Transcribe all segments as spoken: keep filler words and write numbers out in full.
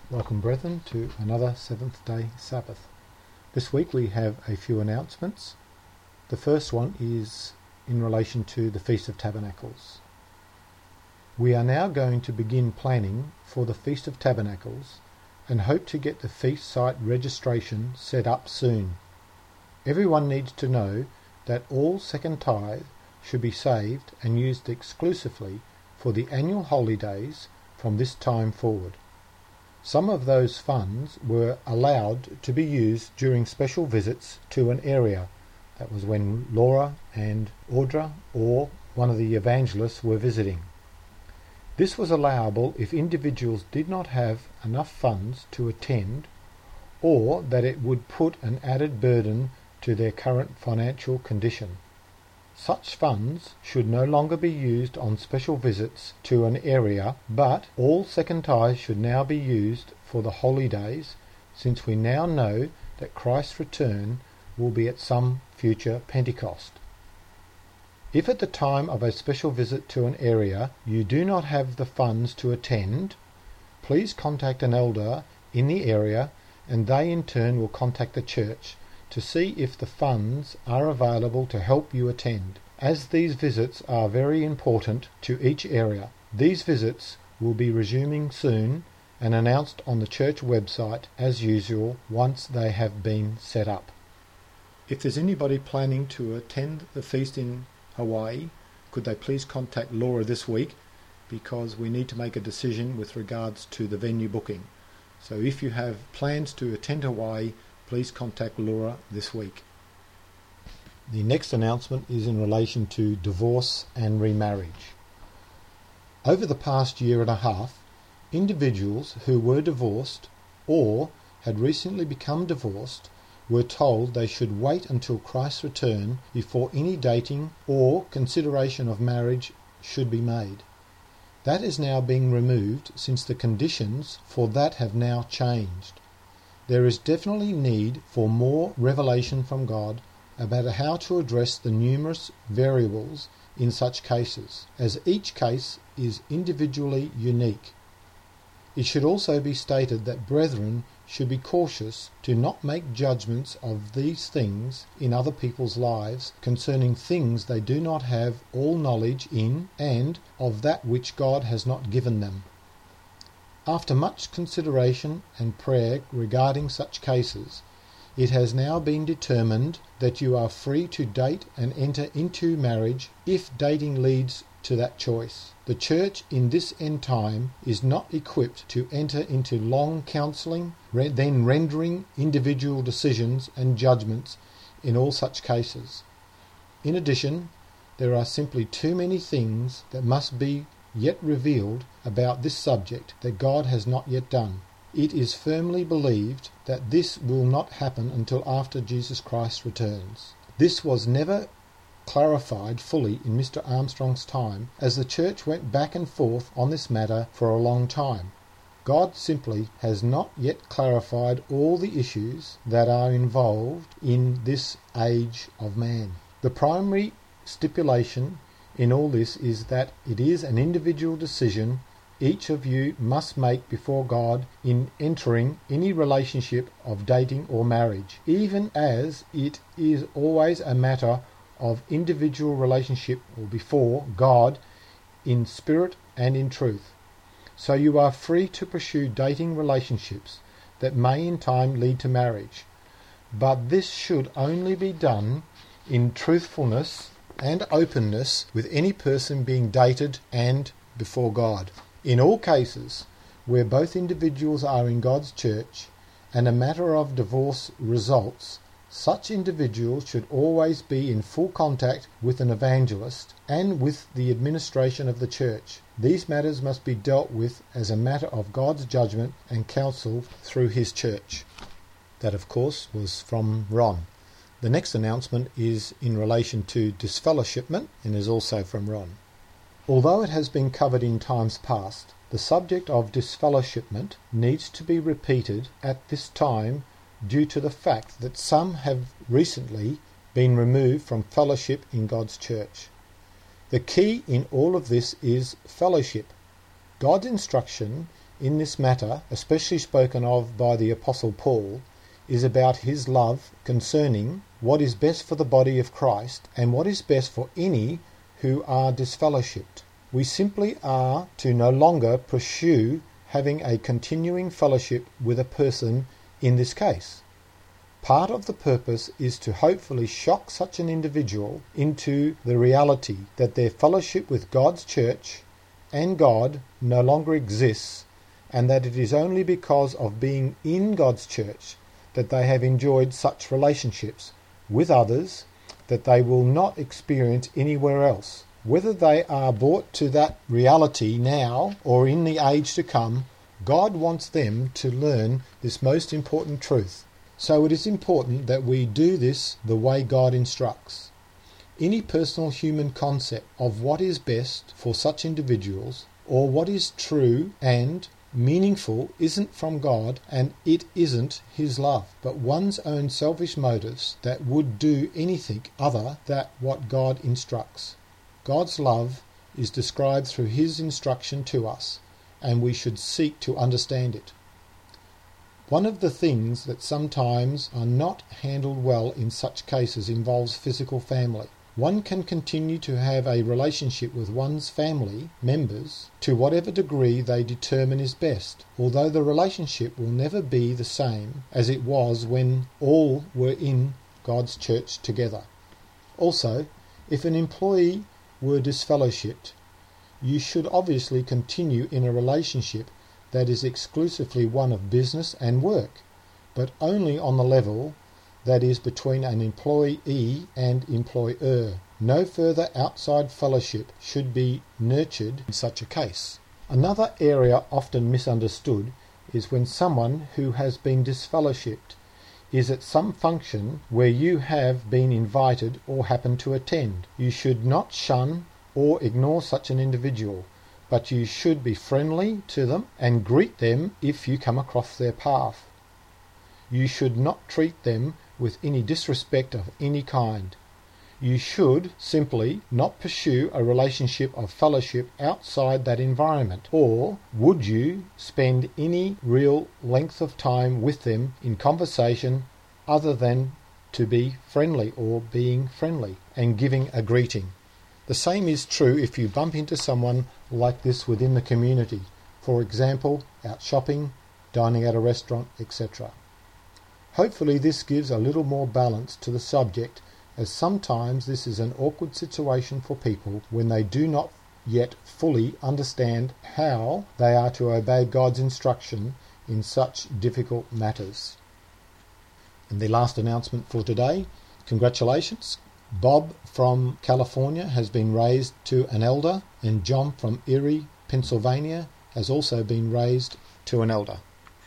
Welcome, brethren, to another Seventh Day Sabbath. This week we have a few announcements. The first one is in relation to the Feast of Tabernacles. We are now going to begin planning for the Feast of Tabernacles and hope to get the feast site registration set up soon. Everyone needs to know that all second tithe should be saved and used exclusively for the annual holy days from this time forward. Some of those funds were allowed to be used during special visits to an area. That was when Laura and Audra or one of the evangelists were visiting. This was allowable if individuals did not have enough funds to attend, or that it would put an added burden to their current financial condition. Such funds should no longer be used on special visits to an area, but all second tithe should now be used for the holy days, since we now know that Christ's return will be at some future Pentecost. If at the time of a special visit to an area you do not have the funds to attend, please contact an elder in the area, and they in turn will contact the church to see if the funds are available to help you attend. As these visits are very important to each area, these visits will be resuming soon and announced on the church website as usual once they have been set up. If there's anybody planning to attend the feast in Hawaii, could they please contact Laura this week, because we need to make a decision with regards to the venue booking. So if you have plans to attend Hawaii, please contact Laura this week. The next announcement is in relation to divorce and remarriage. Over the past year and a half, individuals who were divorced or had recently become divorced were told they should wait until Christ's return before any dating or consideration of marriage should be made. That is now being removed since the conditions for that have now changed. There is definitely need for more revelation from God about how to address the numerous variables in such cases, as each case is individually unique. It should also be stated that brethren should be cautious to not make judgments of these things in other people's lives concerning things they do not have all knowledge in, and of that which God has not given them. After much consideration and prayer regarding such cases, it has now been determined that you are free to date and enter into marriage if dating leads to that choice. The church in this end time is not equipped to enter into long counselling, then rendering individual decisions and judgments in all such cases. In addition, there are simply too many things that must be yet revealed about this subject that God has not yet done. It is firmly believed that this will not happen until after Jesus Christ returns. This was never clarified fully in Mister Armstrong's time, as the church went back and forth on this matter for a long time. God simply has not yet clarified all the issues that are involved in this age of man. The primary stipulation in all this is that it is an individual decision each of you must make before God in entering any relationship of dating or marriage, even as it is always a matter of individual relationship or before God in spirit and in truth. So you are free to pursue dating relationships that may in time lead to marriage, but this should only be done in truthfulness and openness with any person being dated and before God. In all cases where both individuals are in God's church and a matter of divorce results, such individuals should always be in full contact with an evangelist and with the administration of the church. These matters must be dealt with as a matter of God's judgment and counsel through his church. That, of course, was from Ron. The next announcement is in relation to disfellowshipment and is also from Ron. Although it has been covered in times past, the subject of disfellowshipment needs to be repeated at this time due to the fact that some have recently been removed from fellowship in God's church. The key in all of this is fellowship. God's instruction in this matter, especially spoken of by the Apostle Paul, is about his love concerning what is best for the body of Christ and what is best for any who are disfellowshipped. We simply are to no longer pursue having a continuing fellowship with a person in this case. Part of the purpose is to hopefully shock such an individual into the reality that their fellowship with God's church and God no longer exists, and that it is only because of being in God's church that they have enjoyed such relationships with others that they will not experience anywhere else. Whether they are brought to that reality now or in the age to come, God wants them to learn this most important truth. So it is important that we do this the way God instructs. Any personal human concept of what is best for such individuals or what is true and meaningful isn't from God, and it isn't His love, but one's own selfish motives that would do anything other than what God instructs. God's love is described through His instruction to us, and we should seek to understand it. One of the things that sometimes are not handled well in such cases involves physical family. One can continue to have a relationship with one's family members to whatever degree they determine is best, although the relationship will never be the same as it was when all were in God's church together. Also, if an employee were disfellowshipped, you should obviously continue in a relationship that is exclusively one of business and work, but only on the level that is between an employee and employer. No further outside fellowship should be nurtured in such a case. Another area often misunderstood is when someone who has been disfellowshipped is at some function where you have been invited or happen to attend. You should not shun or ignore such an individual, but you should be friendly to them and greet them if you come across their path. You should not treat them with any disrespect of any kind. You should simply not pursue a relationship of fellowship outside that environment. Or would you spend any real length of time with them in conversation other than to be friendly or being friendly and giving a greeting? The same is true if you bump into someone like this within the community, for example, out shopping, dining at a restaurant, et cetera. Hopefully this gives a little more balance to the subject, as sometimes this is an awkward situation for people when they do not yet fully understand how they are to obey God's instruction in such difficult matters. And the last announcement for today, congratulations. Bob from California has been raised to an elder, and John from Erie, Pennsylvania has also been raised to an elder.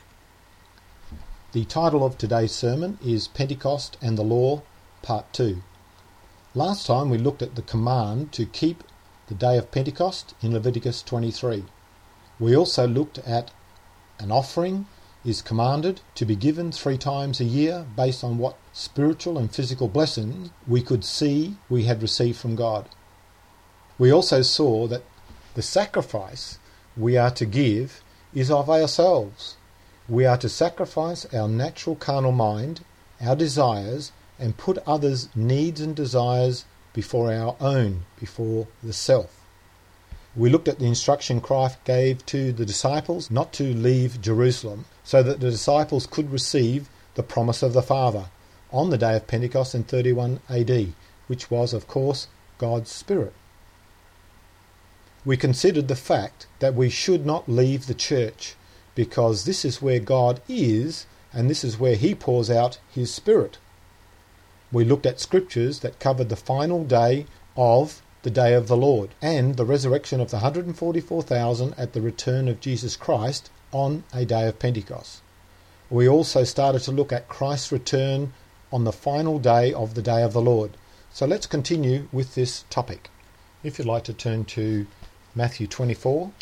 The title of today's sermon is Pentecost and the Law, Part two. Last time we looked at the command to keep the day of Pentecost in Leviticus twenty-three. We also looked at an offering is commanded to be given three times a year based on what spiritual and physical blessings we could see we had received from God. We also saw that the sacrifice we are to give is of ourselves. We are to sacrifice our natural carnal mind, our desires, and put others' needs and desires before our own, before the self. We looked at the instruction Christ gave to the disciples not to leave Jerusalem, so that the disciples could receive the promise of the Father on the day of Pentecost in thirty-one A D, which was, of course, God's Spirit. We considered the fact that we should not leave the church, because this is where God is, and this is where He pours out His Spirit. We looked at scriptures that covered the final day of the day of the Lord, and the resurrection of the one hundred forty-four thousand at the return of Jesus Christ on a day of Pentecost. We also started to look at Christ's return on the final day of the day of the Lord. So let's continue with this topic. If you'd like to turn to Matthew twenty-four.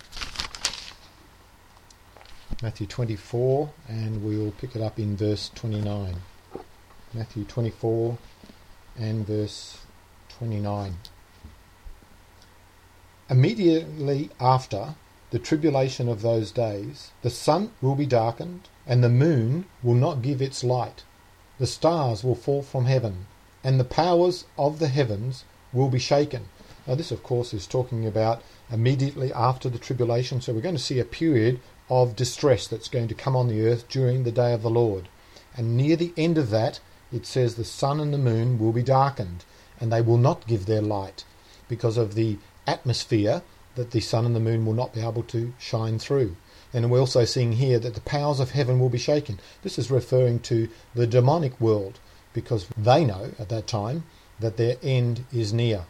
Matthew twenty-four, and we will pick it up in verse twenty-nine. Matthew twenty-four and verse twenty-nine. Immediately after the tribulation of those days, the sun will be darkened, and the moon will not give its light. The stars will fall from heaven, and the powers of the heavens will be shaken. Now this, of course, is talking about immediately after the tribulation, so we're going to see a period of distress that's going to come on the earth during the day of the Lord. And near the end of that, it says the sun and the moon will be darkened, and they will not give their light because of the atmosphere that the sun and the moon will not be able to shine through. And we're also seeing here that the powers of heaven will be shaken. This is referring to the demonic world, because they know at that time that their end is near.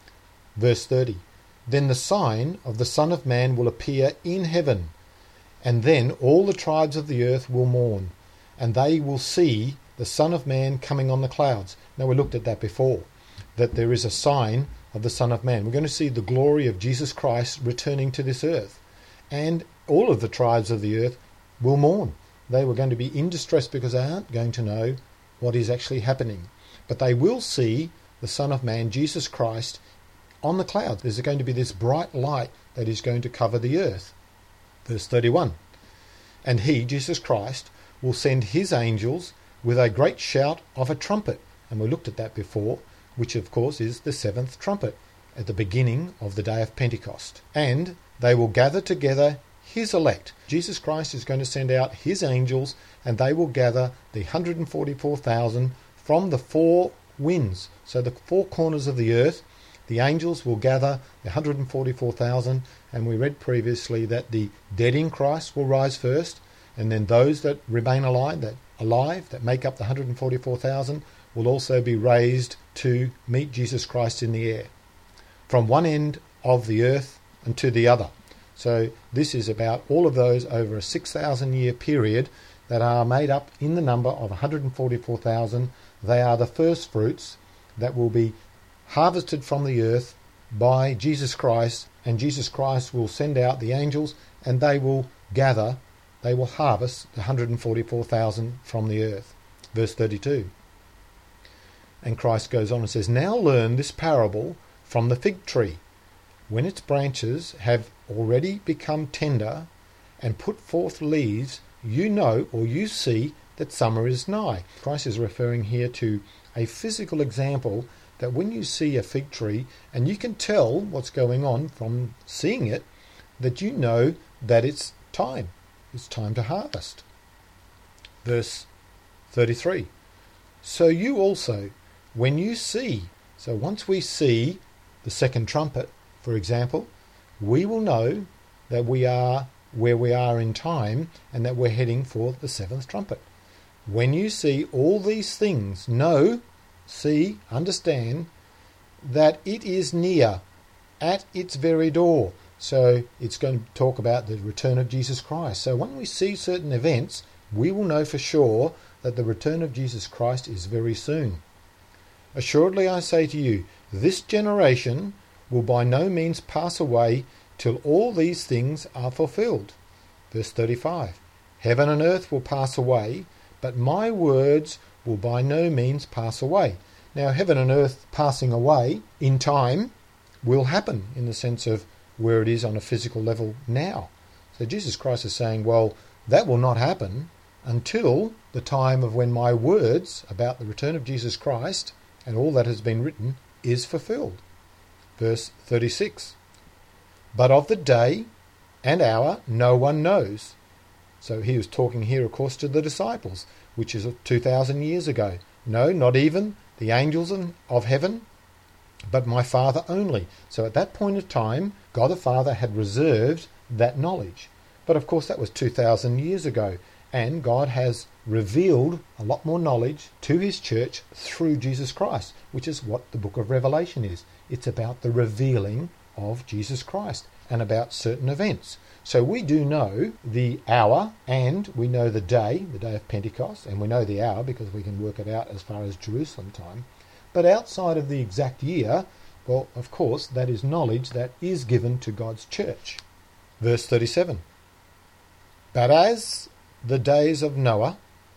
Verse thirty, then the sign of the Son of Man will appear in heaven, and then all the tribes of the earth will mourn, and they will see the Son of Man coming on the clouds. Now, we looked at that before, that there is a sign of the Son of Man. We're going to see the glory of Jesus Christ returning to this earth, and all of the tribes of the earth will mourn. They were going to be in distress because they aren't going to know what is actually happening. But they will see the Son of Man, Jesus Christ, on the clouds. There's going to be this bright light that is going to cover the earth. Verse thirty-one, and he, Jesus Christ, will send his angels with a great shout of a trumpet. And we looked at that before, which of course is the seventh trumpet at the beginning of the day of Pentecost. And they will gather together his elect. Jesus Christ is going to send out his angels, and they will gather the one hundred forty-four thousand from the four winds. So the four corners of the earth, the angels will gather the one hundred forty-four thousand, and we read previously that the dead in Christ will rise first, and then those that remain alive, that alive, that make up the one hundred forty-four thousand, will also be raised to meet Jesus Christ in the air, from one end of the earth and to the other. So this is about all of those over a six thousand year period that are made up in the number of one hundred forty-four thousand. They are the first fruits that will be harvested from the earth by Jesus Christ, and Jesus Christ will send out the angels, and they will gather, they will harvest the one hundred forty-four thousand from the earth. Verse thirty-two. And Christ goes on and says, now learn this parable from the fig tree. When its branches have already become tender and put forth leaves, you know, or you see, that summer is nigh. Christ is referring here to a physical example that when you see a fig tree, and you can tell what's going on from seeing it, that you know that it's time. It's time to harvest. Verse thirty-three. So you also, when you see, so once we see the second trumpet, for example, we will know that we are where we are in time and that we're heading for the seventh trumpet. When you see all these things, know, see, understand that it is near, at its very door. So it's going to talk about the return of Jesus Christ. So when we see certain events, we will know for sure that the return of Jesus Christ is very soon. Assuredly I say to you, this generation will by no means pass away till all these things are fulfilled. Verse thirty-five. Heaven and earth will pass away, but my words will by no means pass away. Now, heaven and earth passing away in time will happen in the sense of where it is on a physical level now. So Jesus Christ is saying, well, that will not happen until the time of when my words about the return of Jesus Christ and all that has been written is fulfilled. Verse thirty-six. But of the day and hour no one knows. So he was talking here, of course, to the disciples, which is two thousand years ago. No, not even the angels of heaven, but my Father only. So at that point of time, God the Father had reserved that knowledge. But of course that was two thousand years ago, and God has revealed a lot more knowledge to his church through Jesus Christ, which is what the book of Revelation is. It's about the revealing of Jesus Christ and about certain events. So we do know the hour, and we know the day, the day of Pentecost, and we know the hour because we can work it out as far as Jerusalem time. But outside of the exact year, well, of course, that is knowledge that is given to God's church. Verse thirty-seven. But as the days of Noah,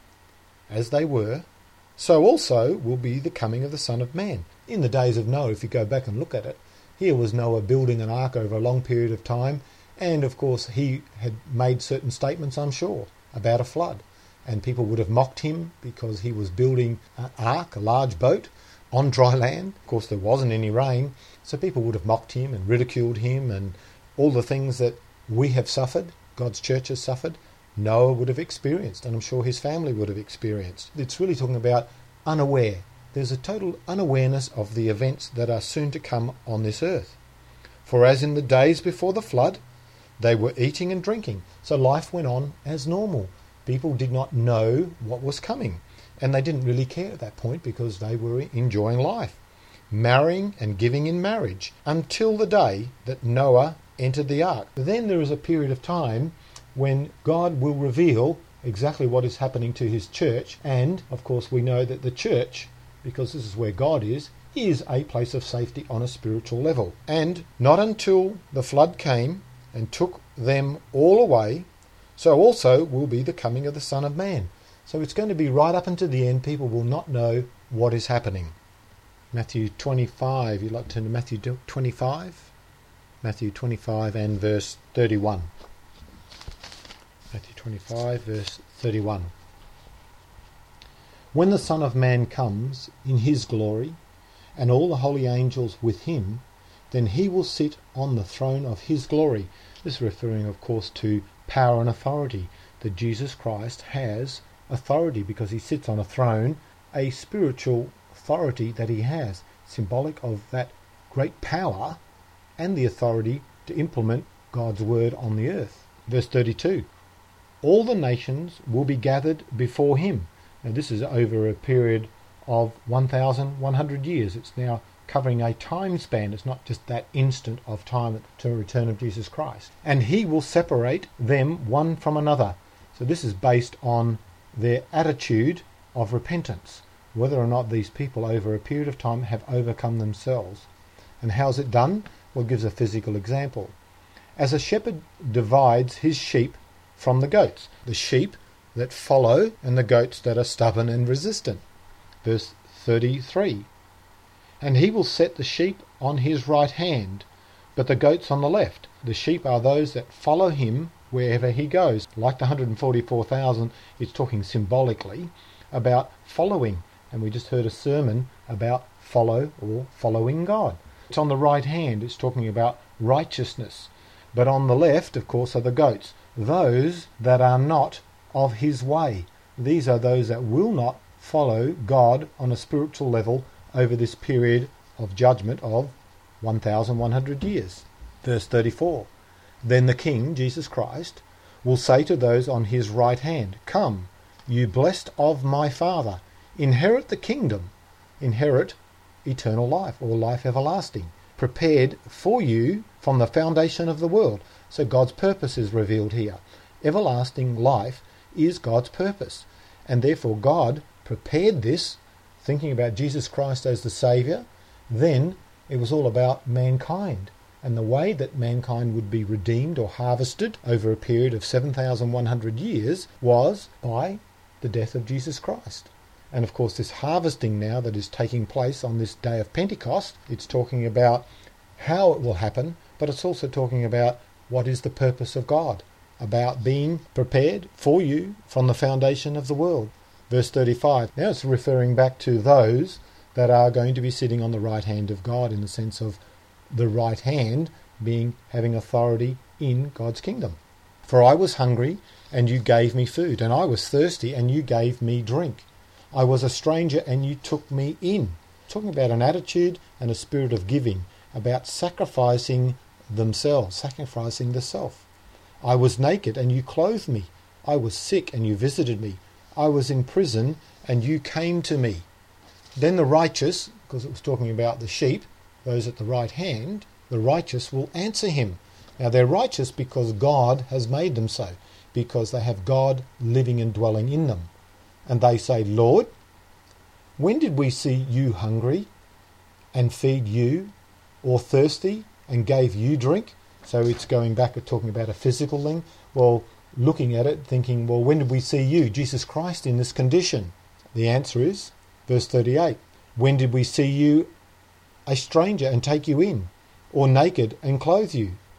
as they were, so also will be the coming of the Son of Man. In the days of Noah, if you go back and look at it, here was Noah building an ark over a long period of time, And of course he had made certain statements, I'm sure, about a flood. And people would have mocked him because he was building an ark, a large boat, on dry land. Of course there wasn't any rain, so people would have mocked him and ridiculed him, and all the things that we have suffered, God's church has suffered, Noah would have experienced, and I'm sure his family would have experienced. It's really talking about unaware. There's a total unawareness of the events that are soon to come on this earth. For as in the days before the flood, they were eating and drinking. So life went on as normal. People did not know what was coming, and they didn't really care at that point because they were enjoying life, marrying and giving in marriage, until the day that Noah entered the ark. Then there is a period of time when God will reveal exactly what is happening to his church, and of course we know that the church, because this is where God is, is a place of safety on a spiritual level. And not until the flood came and took them all away, so also will be the coming of the Son of Man. So it's going to be right up until the end. People will not know what is happening. Matthew twenty-five, you'd like to turn to Matthew twenty-five? Matthew twenty-five and verse thirty-one. Matthew twenty-five, verse thirty-one. When the Son of Man comes in his glory, and all the holy angels with him, then he will sit on the throne of his glory. This is referring, of course, to power and authority, that Jesus Christ has authority because he sits on a throne, a spiritual authority that he has, symbolic of that great power and the authority to implement God's word on the earth. Verse thirty-two, all the nations will be gathered before him. Now this is over a period of one thousand one hundred years. It's now covering a time span. It's not just that instant of time at the return of Jesus Christ. And he will separate them one from another. So this is based on their attitude of repentance, whether or not these people over a period of time have overcome themselves. And how's it done? Well, it gives a physical example. As a shepherd divides his sheep from the goats, the sheep that follow and the goats that are stubborn and resistant. Verse thirty-three. And he will set the sheep on his right hand, but the goats on the left. The sheep are those that follow him wherever he goes. Like the one hundred forty-four thousand, it's talking symbolically about following. And we just heard a sermon about follow or following God. It's on the right hand, it's talking about righteousness. But on the left, of course, are the goats, those that are not of his way. These are those that will not follow God on a spiritual level over this period of judgment of one thousand one hundred years. Verse thirty-four. Then the King, Jesus Christ, will say to those on his right hand, Come, you blessed of my Father, inherit the kingdom, inherit eternal life, or life everlasting, prepared for you from the foundation of the world. So God's purpose is revealed here. Everlasting life is God's purpose, and therefore God prepared this, thinking about Jesus Christ as the Saviour. Then it was all about mankind, and the way that mankind would be redeemed or harvested over a period of seven thousand one hundred years was by the death of Jesus Christ. And of course this harvesting now that is taking place on this day of Pentecost, it's talking about how it will happen, but it's also talking about what is the purpose of God, about being prepared for you from the foundation of the world. Verse thirty-five, now it's referring back to those that are going to be sitting on the right hand of God, in the sense of the right hand being having authority in God's kingdom. For I was hungry, and you gave me food, and I was thirsty, and you gave me drink. I was a stranger, and you took me in. Talking about an attitude and a spirit of giving, about sacrificing themselves, sacrificing the self. I was naked, and you clothed me. I was sick, and you visited me. I was in prison, and you came to me. Then the righteous, because it was talking about the sheep, those at the right hand, the righteous will answer him. Now they're righteous because God has made them so, because they have God living and dwelling in them. And they say, Lord, when did we see you hungry and feed you, or thirsty and gave you drink? So it's going back and talking about a physical thing. Well, looking at it, thinking, well, when did we see you, Jesus Christ, in this condition? The answer is, verse thirty-eight, when did we see you a stranger and take you in, or naked and clothe you,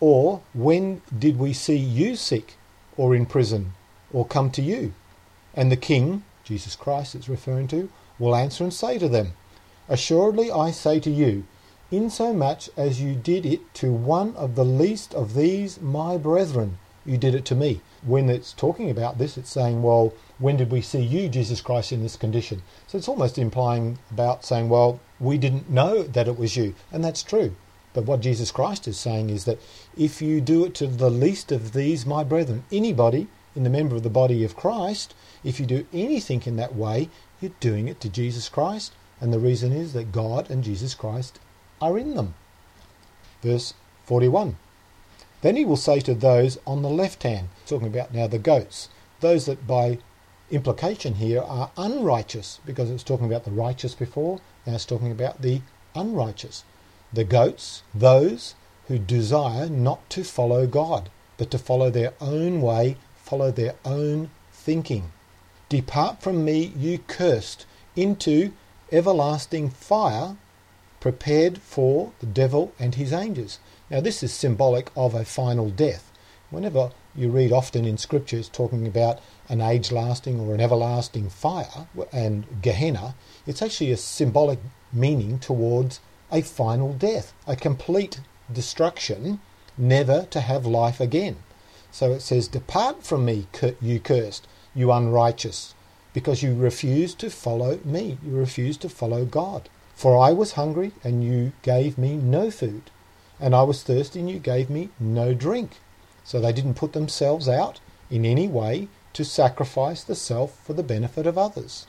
Or, when did we see you sick, or in prison, or come to you? And the King, Jesus Christ it's referring to, will answer and say to them, Assuredly I say to you, insomuch as you did it to one of the least of these my brethren, you did it to me. When it's talking about this, it's saying, well, when did we see you, Jesus Christ, in this condition? So it's almost implying about saying, well, we didn't know that it was you. And that's true. But what Jesus Christ is saying is that if you do it to the least of these my brethren, anybody in the member of the body of Christ, if you do anything in that way, you're doing it to Jesus Christ. And the reason is that God and Jesus Christ are in them. Verse forty-one. Then he will say to those on the left hand, talking about now the goats, those that by implication here are unrighteous, because it was talking about the righteous before, now it's talking about the unrighteous. The goats, those who desire not to follow God, but to follow their own way, follow their own thinking. Depart from me, you cursed, into everlasting fire, prepared for the devil and his angels. Now this is symbolic of a final death. Whenever you read often in scriptures talking about an age-lasting or an everlasting fire and Gehenna, it's actually a symbolic meaning towards a final death, a complete destruction, never to have life again. So it says, Depart from me, you cursed, you unrighteous, because you refuse to follow me, you refuse to follow God. For I was hungry, and you gave me no food, and I was thirsty, and you gave me no drink. So they didn't put themselves out in any way to sacrifice the self for the benefit of others.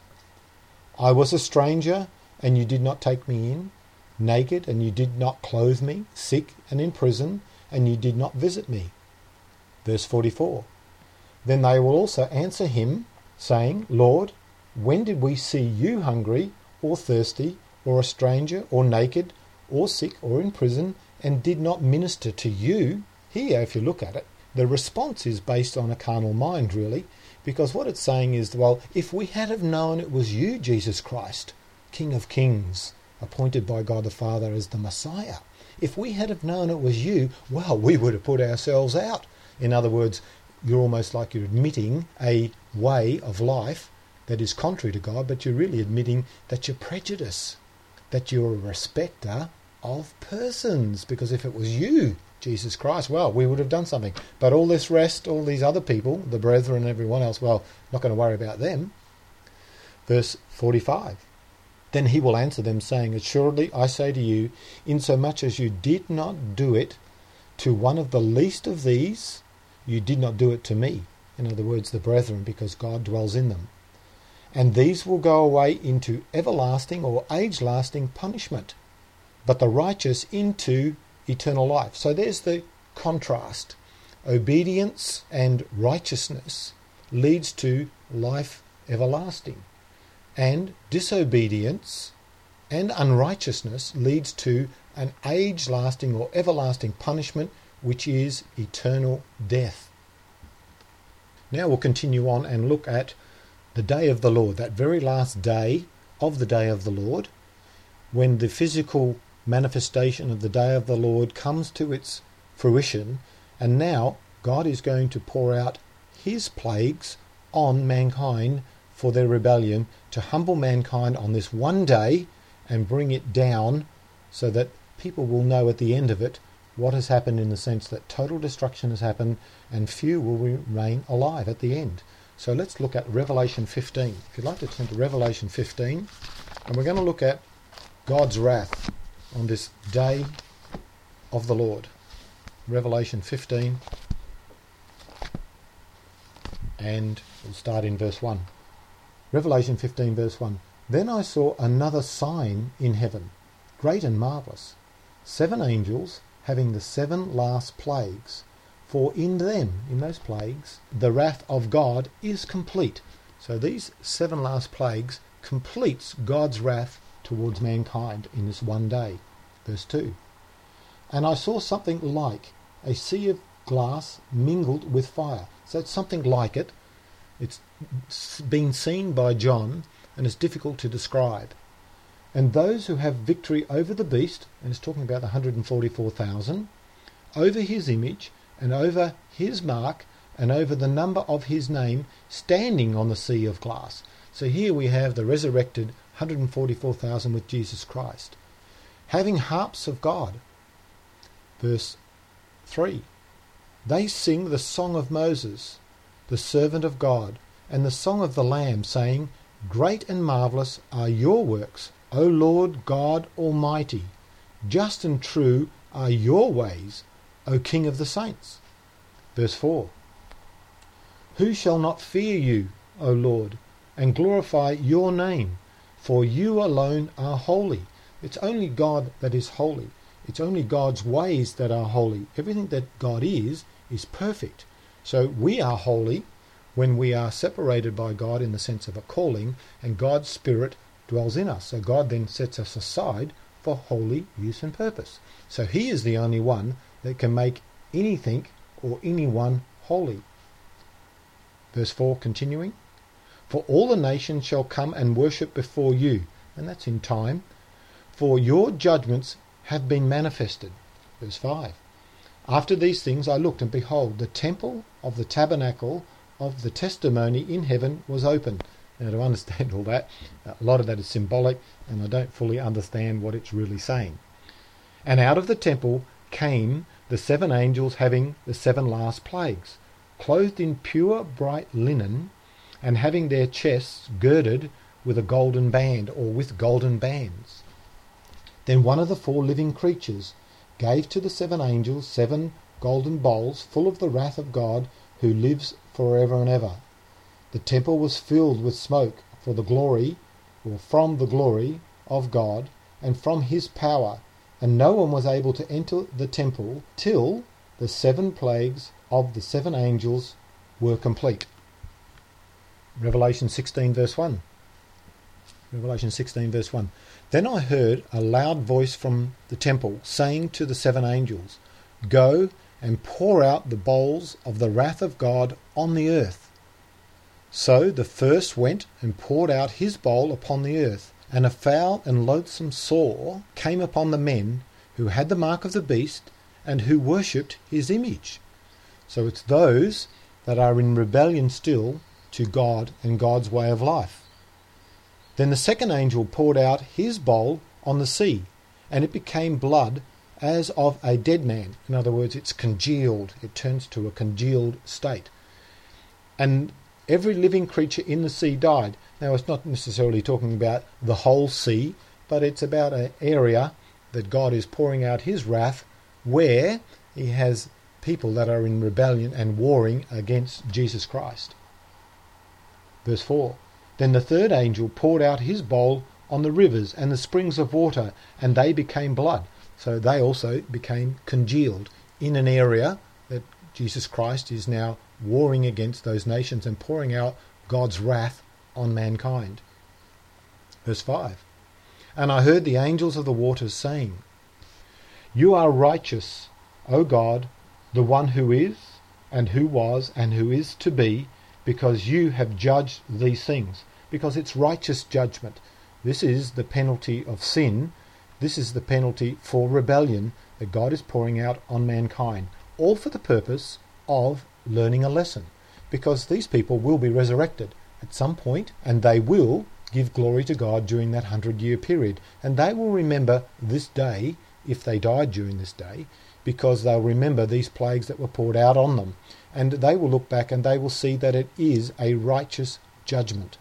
I was a stranger, and you did not take me in, naked, and you did not clothe me, sick and in prison, and you did not visit me. Verse forty-four. Then they will also answer him, saying, Lord, when did we see you hungry, or thirsty, or a stranger, or naked, or sick, or in prison, and did not minister to you? Here, if you look at it, the response is based on a carnal mind, really, because what it's saying is, well, if we had have known it was you, Jesus Christ, King of Kings, appointed by God the Father as the Messiah, if we had have known it was you, well, we would have put ourselves out. In other words, you're almost like you're admitting a way of life that is contrary to God, but you're really admitting that you're prejudiced, that you're a respecter of persons, because if it was you, Jesus Christ, well, we would have done something. But all this rest, all these other people, the brethren and everyone else, well, not going to worry about them. Verse forty-five. Then he will answer them, saying, Assuredly I say to you, insomuch as you did not do it to one of the least of these, you did not do it to me. In other words, the brethren, because God dwells in them. And these will go away into everlasting or age-lasting punishment, but the righteous into eternal life. So there's the contrast. Obedience and righteousness leads to life everlasting, and disobedience and unrighteousness leads to an age-lasting or everlasting punishment, which is eternal death. Now we'll continue on and look at the day of the Lord, that very last day of the day of the Lord, when the physical manifestation of the day of the Lord comes to its fruition, and now God is going to pour out his plagues on mankind for their rebellion, to humble mankind on this one day and bring it down so that people will know at the end of it what has happened, in the sense that total destruction has happened and few will remain alive at the end. So let's look at Revelation fifteen. If you'd like to turn to Revelation fifteen, and we're going to look at God's wrath on this day of the Lord. Revelation fifteen, and we'll start in verse one. Revelation fifteen verse one. Then I saw another sign in heaven, great and marvellous, seven angels having the seven last plagues, for in them, in those plagues, the wrath of God is complete. So these seven last plagues completes God's wrath towards mankind in this one day. Verse two. And I saw something like a sea of glass mingled with fire. So it's something like it. It's been seen by John, and it's difficult to describe. And those who have victory over the beast, and it's talking about the one hundred forty-four thousand, over his image and over his mark and over the number of his name, standing on the sea of glass. So here we have the resurrected one hundred forty-four thousand with Jesus Christ, having harps of God. Verse three. They sing the song of Moses, the servant of God, and the song of the Lamb, saying, Great and marvellous are your works, O Lord God Almighty. Just and true are your ways, O King of the saints. Verse four. Who shall not fear you, O Lord, and glorify your name? For you alone are holy. It's only God that is holy. It's only God's ways that are holy. Everything that God is, is perfect. So we are holy when we are separated by God in the sense of a calling, and God's Spirit dwells in us. So God then sets us aside for holy use and purpose. So he is the only one that can make anything or anyone holy. Verse four continuing. For all the nations shall come and worship before you. And that's in time. For your judgments have been manifested. Verse five. After these things I looked, and behold, the temple of the tabernacle of the testimony in heaven was opened. Now, to understand all that, a lot of that is symbolic, and I don't fully understand what it's really saying. And out of the temple came the seven angels having the seven last plagues, clothed in pure bright linen, and having their chests girded with a golden band, or with golden bands. Then one of the four living creatures gave to the seven angels seven golden bowls full of the wrath of God, who lives for ever and ever. The temple was filled with smoke for the glory, or from the glory of God, and from his power, and no one was able to enter the temple till the seven plagues of the seven angels were complete. Revelation sixteen verse one. Revelation sixteen verse one. Then I heard a loud voice from the temple, saying to the seven angels, Go and pour out the bowls of the wrath of God on the earth. So the first went and poured out his bowl upon the earth, and a foul and loathsome sore came upon the men who had the mark of the beast and who worshipped his image. So it's those that are in rebellion still to God and God's way of life. Then the second angel poured out his bowl on the sea, and it became blood as of a dead man. In other words, it's congealed. It turns to a congealed state. And every living creature in the sea died. Now, it's not necessarily talking about the whole sea, but it's about an area that God is pouring out his wrath, where he has people that are in rebellion and warring against Jesus Christ. Verse four. Then the third angel poured out his bowl on the rivers and the springs of water, and they became blood. So they also became congealed in an area that Jesus Christ is now warring against those nations and pouring out God's wrath on mankind. Verse five. And I heard the angels of the waters saying, You are righteous, O God, the one who is, and who was, and who is to be, because you have judged these things. Because it's righteous judgment. This is the penalty of sin. This is the penalty for rebellion that God is pouring out on mankind. All for the purpose of learning a lesson. Because these people will be resurrected at some point, and they will give glory to God during that hundred-year period. And they will remember this day, if they died during this day, because they'll remember these plagues that were poured out on them. And they will look back and they will see that it is a righteous judgment.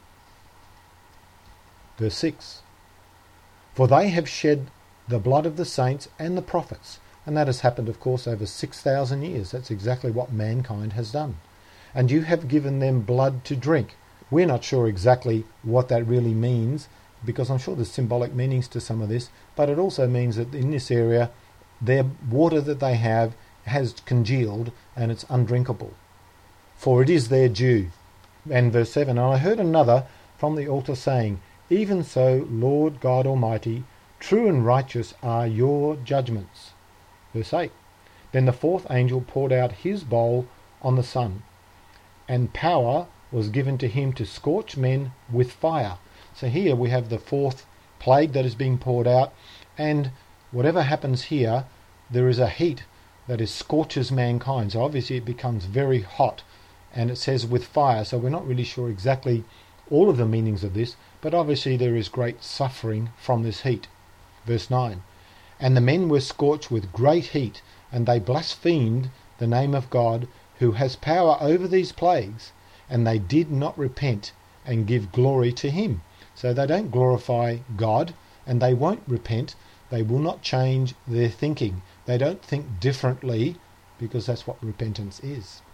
Verse six. For they have shed the blood of the saints and the prophets. And that has happened, of course, over six thousand years. That's exactly what mankind has done. And you have given them blood to drink. We're not sure exactly what that really means, because I'm sure there's symbolic meanings to some of this, but it also means that in this area, their water that they have has congealed and it's undrinkable. For it is their due. And verse seven, And I heard another from the altar saying, Even so, Lord God Almighty, true and righteous are your judgments. Verse eight, Then the fourth angel poured out his bowl on the sun, and power was given to him to scorch men with fire. So here we have the fourth plague that is being poured out, and whatever happens here, there is a heat that is scorches mankind. So obviously it becomes very hot, and it says with fire, so we're not really sure exactly all of the meanings of this, but obviously there is great suffering from this heat. Verse nine, and the men were scorched with great heat, and they blasphemed the name of God, who has power over these plagues, and they did not repent and give glory to him. So they don't glorify God, and they won't repent. They will not change their thinking. They don't think differently, because that's what repentance is.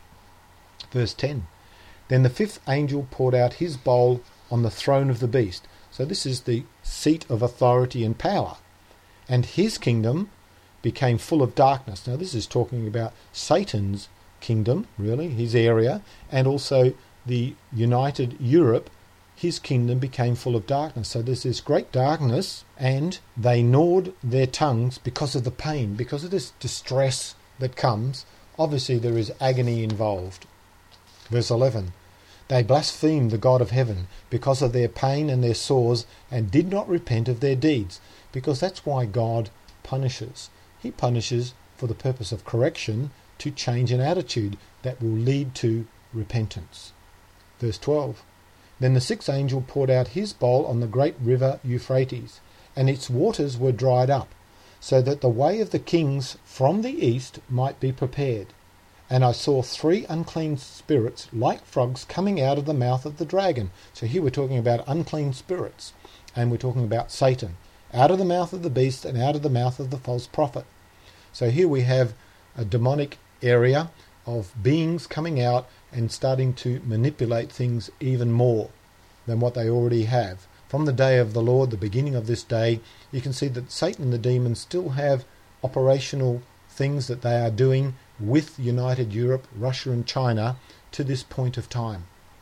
Verse ten, then the fifth angel poured out his bowl on the throne of the beast. So this is the seat of authority and power. And his kingdom became full of darkness. Now this is talking about Satan's kingdom, really, his area, and also the united Europe. His kingdom became full of darkness. So there's this great darkness, and they gnawed their tongues because of the pain, because of this distress that comes. Obviously there is agony involved. Verse eleven, they blasphemed the God of heaven because of their pain and their sores, and did not repent of their deeds. Because that's why God punishes. He punishes for the purpose of correction, to change an attitude that will lead to repentance. Verse twelve, then the sixth angel poured out his bowl on the great river Euphrates, and its waters were dried up, so that the way of the kings from the east might be prepared. And I saw three unclean spirits like frogs coming out of the mouth of the dragon. So here we're talking about unclean spirits, and we're talking about Satan, out of the mouth of the beast and out of the mouth of the false prophet. So here we have a demonic area of beings coming out and starting to manipulate things even more than what they already have. From the day of the Lord, the beginning of this day, you can see that Satan and the demons still have operational things that they are doing with United Europe, Russia and China to this point of time.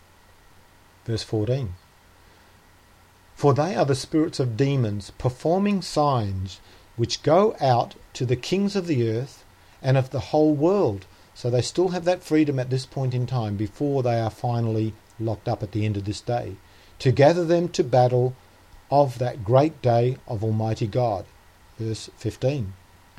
Verse fourteen, for they are the spirits of demons, performing signs, which go out to the kings of the earth and of the whole world. So they still have that freedom at this point in time, before they are finally locked up at the end of this day, to gather them to battle of that great day of Almighty God. Verse fifteen,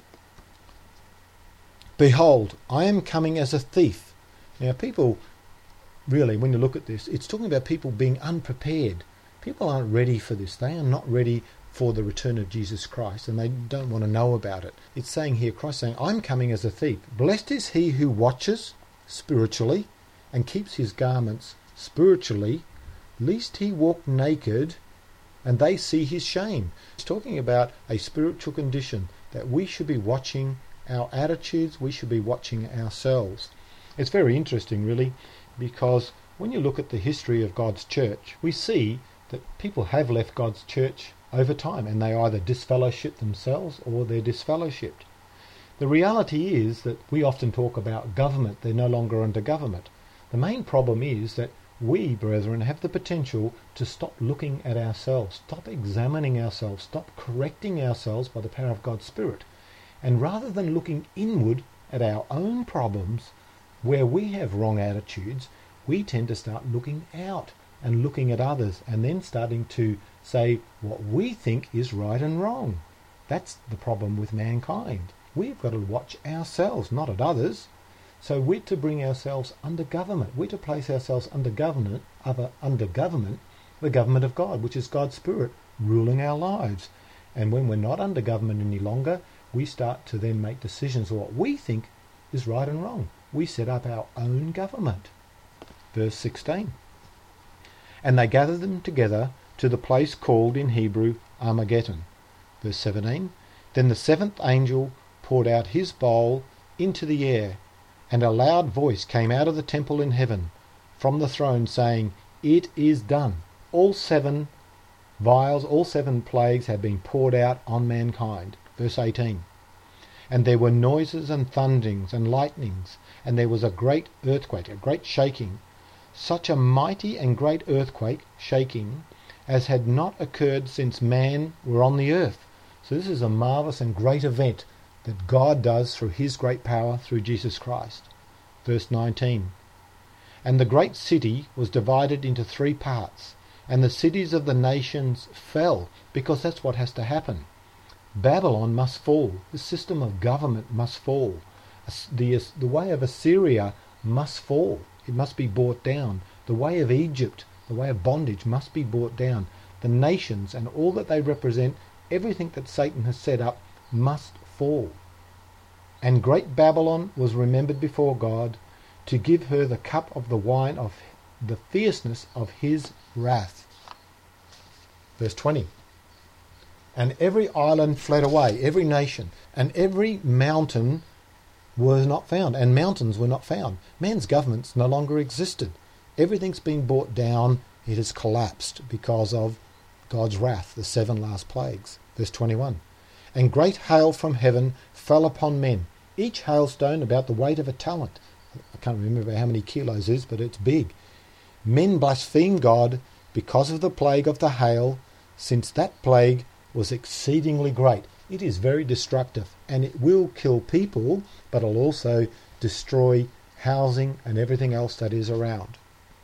behold, I am coming as a thief. Now people, really, when you look at this, it's talking about people being unprepared. People aren't ready for this. They are not ready for the return of Jesus Christ, and they don't want to know about it. It's saying here, Christ saying, I'm coming as a thief. Blessed is he who watches spiritually and keeps his garments spiritually, lest he walk naked and they see his shame. It's talking about a spiritual condition, that we should be watching our attitudes, we should be watching ourselves. It's very interesting, really, because when you look at the history of God's church, we see that people have left God's church over time, and they either disfellowship themselves or they're disfellowshipped. The reality is that we often talk about government. They're no longer under government. The main problem is that we, brethren, have the potential to stop looking at ourselves, stop examining ourselves, stop correcting ourselves by the power of God's Spirit. And rather than looking inward at our own problems, where we have wrong attitudes, we tend to start looking out and looking at others, and then starting to say what we think is right and wrong. That's the problem with mankind. We've got to watch ourselves, not at others. So we're to bring ourselves under government. We're to place ourselves under government, other, under government, the government of God, which is God's Spirit ruling our lives. And when we're not under government any longer, we start to then make decisions of what we think is right and wrong. We set up our own government. Verse sixteen. And they gathered them together to the place called in Hebrew Armageddon. Verse seventeen. Then the seventh angel poured out his bowl into the air, and a loud voice came out of the temple in heaven from the throne, saying, It is done. All seven vials, all seven plagues have been poured out on mankind. Verse eighteen. And there were noises and thunderings and lightnings, and there was a great earthquake, a great shaking, such a mighty and great earthquake, shaking, as had not occurred since man were on the earth. So this is a marvellous and great event that God does through his great power through Jesus Christ. Verse nineteen. And the great city was divided into three parts, and the cities of the nations fell, because that's what has to happen. Babylon must fall. The system of government must fall. The, the way of Assyria must fall. It must be brought down. The way of Egypt, the way of bondage, must be brought down. The nations and all that they represent, everything that Satan has set up, must fall. And great Babylon was remembered before God, to give her the cup of the wine of the fierceness of his wrath. Verse twenty. And every island fled away, every nation, and every mountain was not found, and mountains were not found. Man's governments no longer existed. Everything's been brought down. It has collapsed because of God's wrath, the seven last plagues. Verse twenty-one. And great hail from heaven fell upon men, each hailstone about the weight of a talent. I can't remember how many kilos it is, but it's big. Men blasphemed God because of the plague of the hail, since that plague was exceedingly great. It is very destructive, and it will kill people, but it'll also destroy housing and everything else that is around.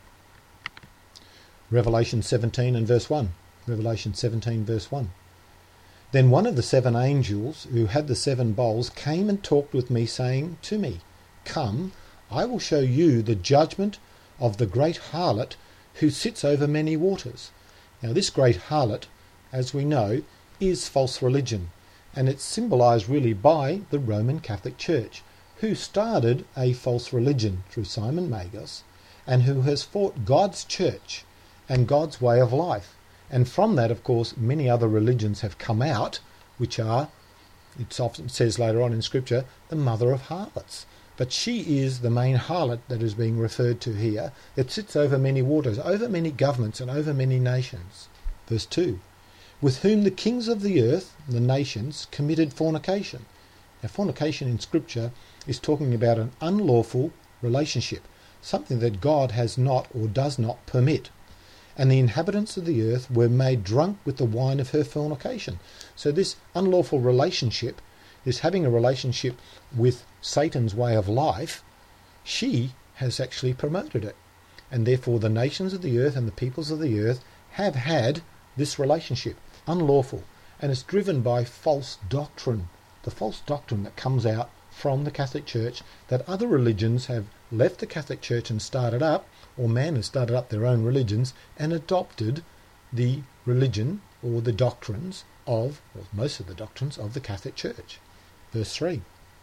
Revelation seventeen and verse one. Revelation seventeen verse one. Then one of the seven angels who had the seven bowls came and talked with me, saying to me, Come, I will show you the judgment of the great harlot who sits over many waters. Now this great harlot, as we know, is false religion, and it's symbolised really by the Roman Catholic Church, who started a false religion through Simon Magus, and who has fought God's church and God's way of life. And from that, of course, many other religions have come out, which are, it often says later on in Scripture, the mother of harlots. But she is the main harlot that is being referred to here. It sits over many waters, over many governments, and over many nations. Verse two. With whom the kings of the earth, the nations, committed fornication. Now, fornication in Scripture is talking about an unlawful relationship, something that God has not or does not permit. And the inhabitants of the earth were made drunk with the wine of her fornication. So this unlawful relationship, this having a relationship with Satan's way of life, she has actually promoted it. And therefore the nations of the earth and the peoples of the earth have had this relationship, unlawful. And it's driven by false doctrine, the false doctrine that comes out from the Catholic Church, that other religions have left the Catholic Church and started up, or man has started up their own religions and adopted the religion or the doctrines of, or most of the doctrines of the Catholic Church. Verse three.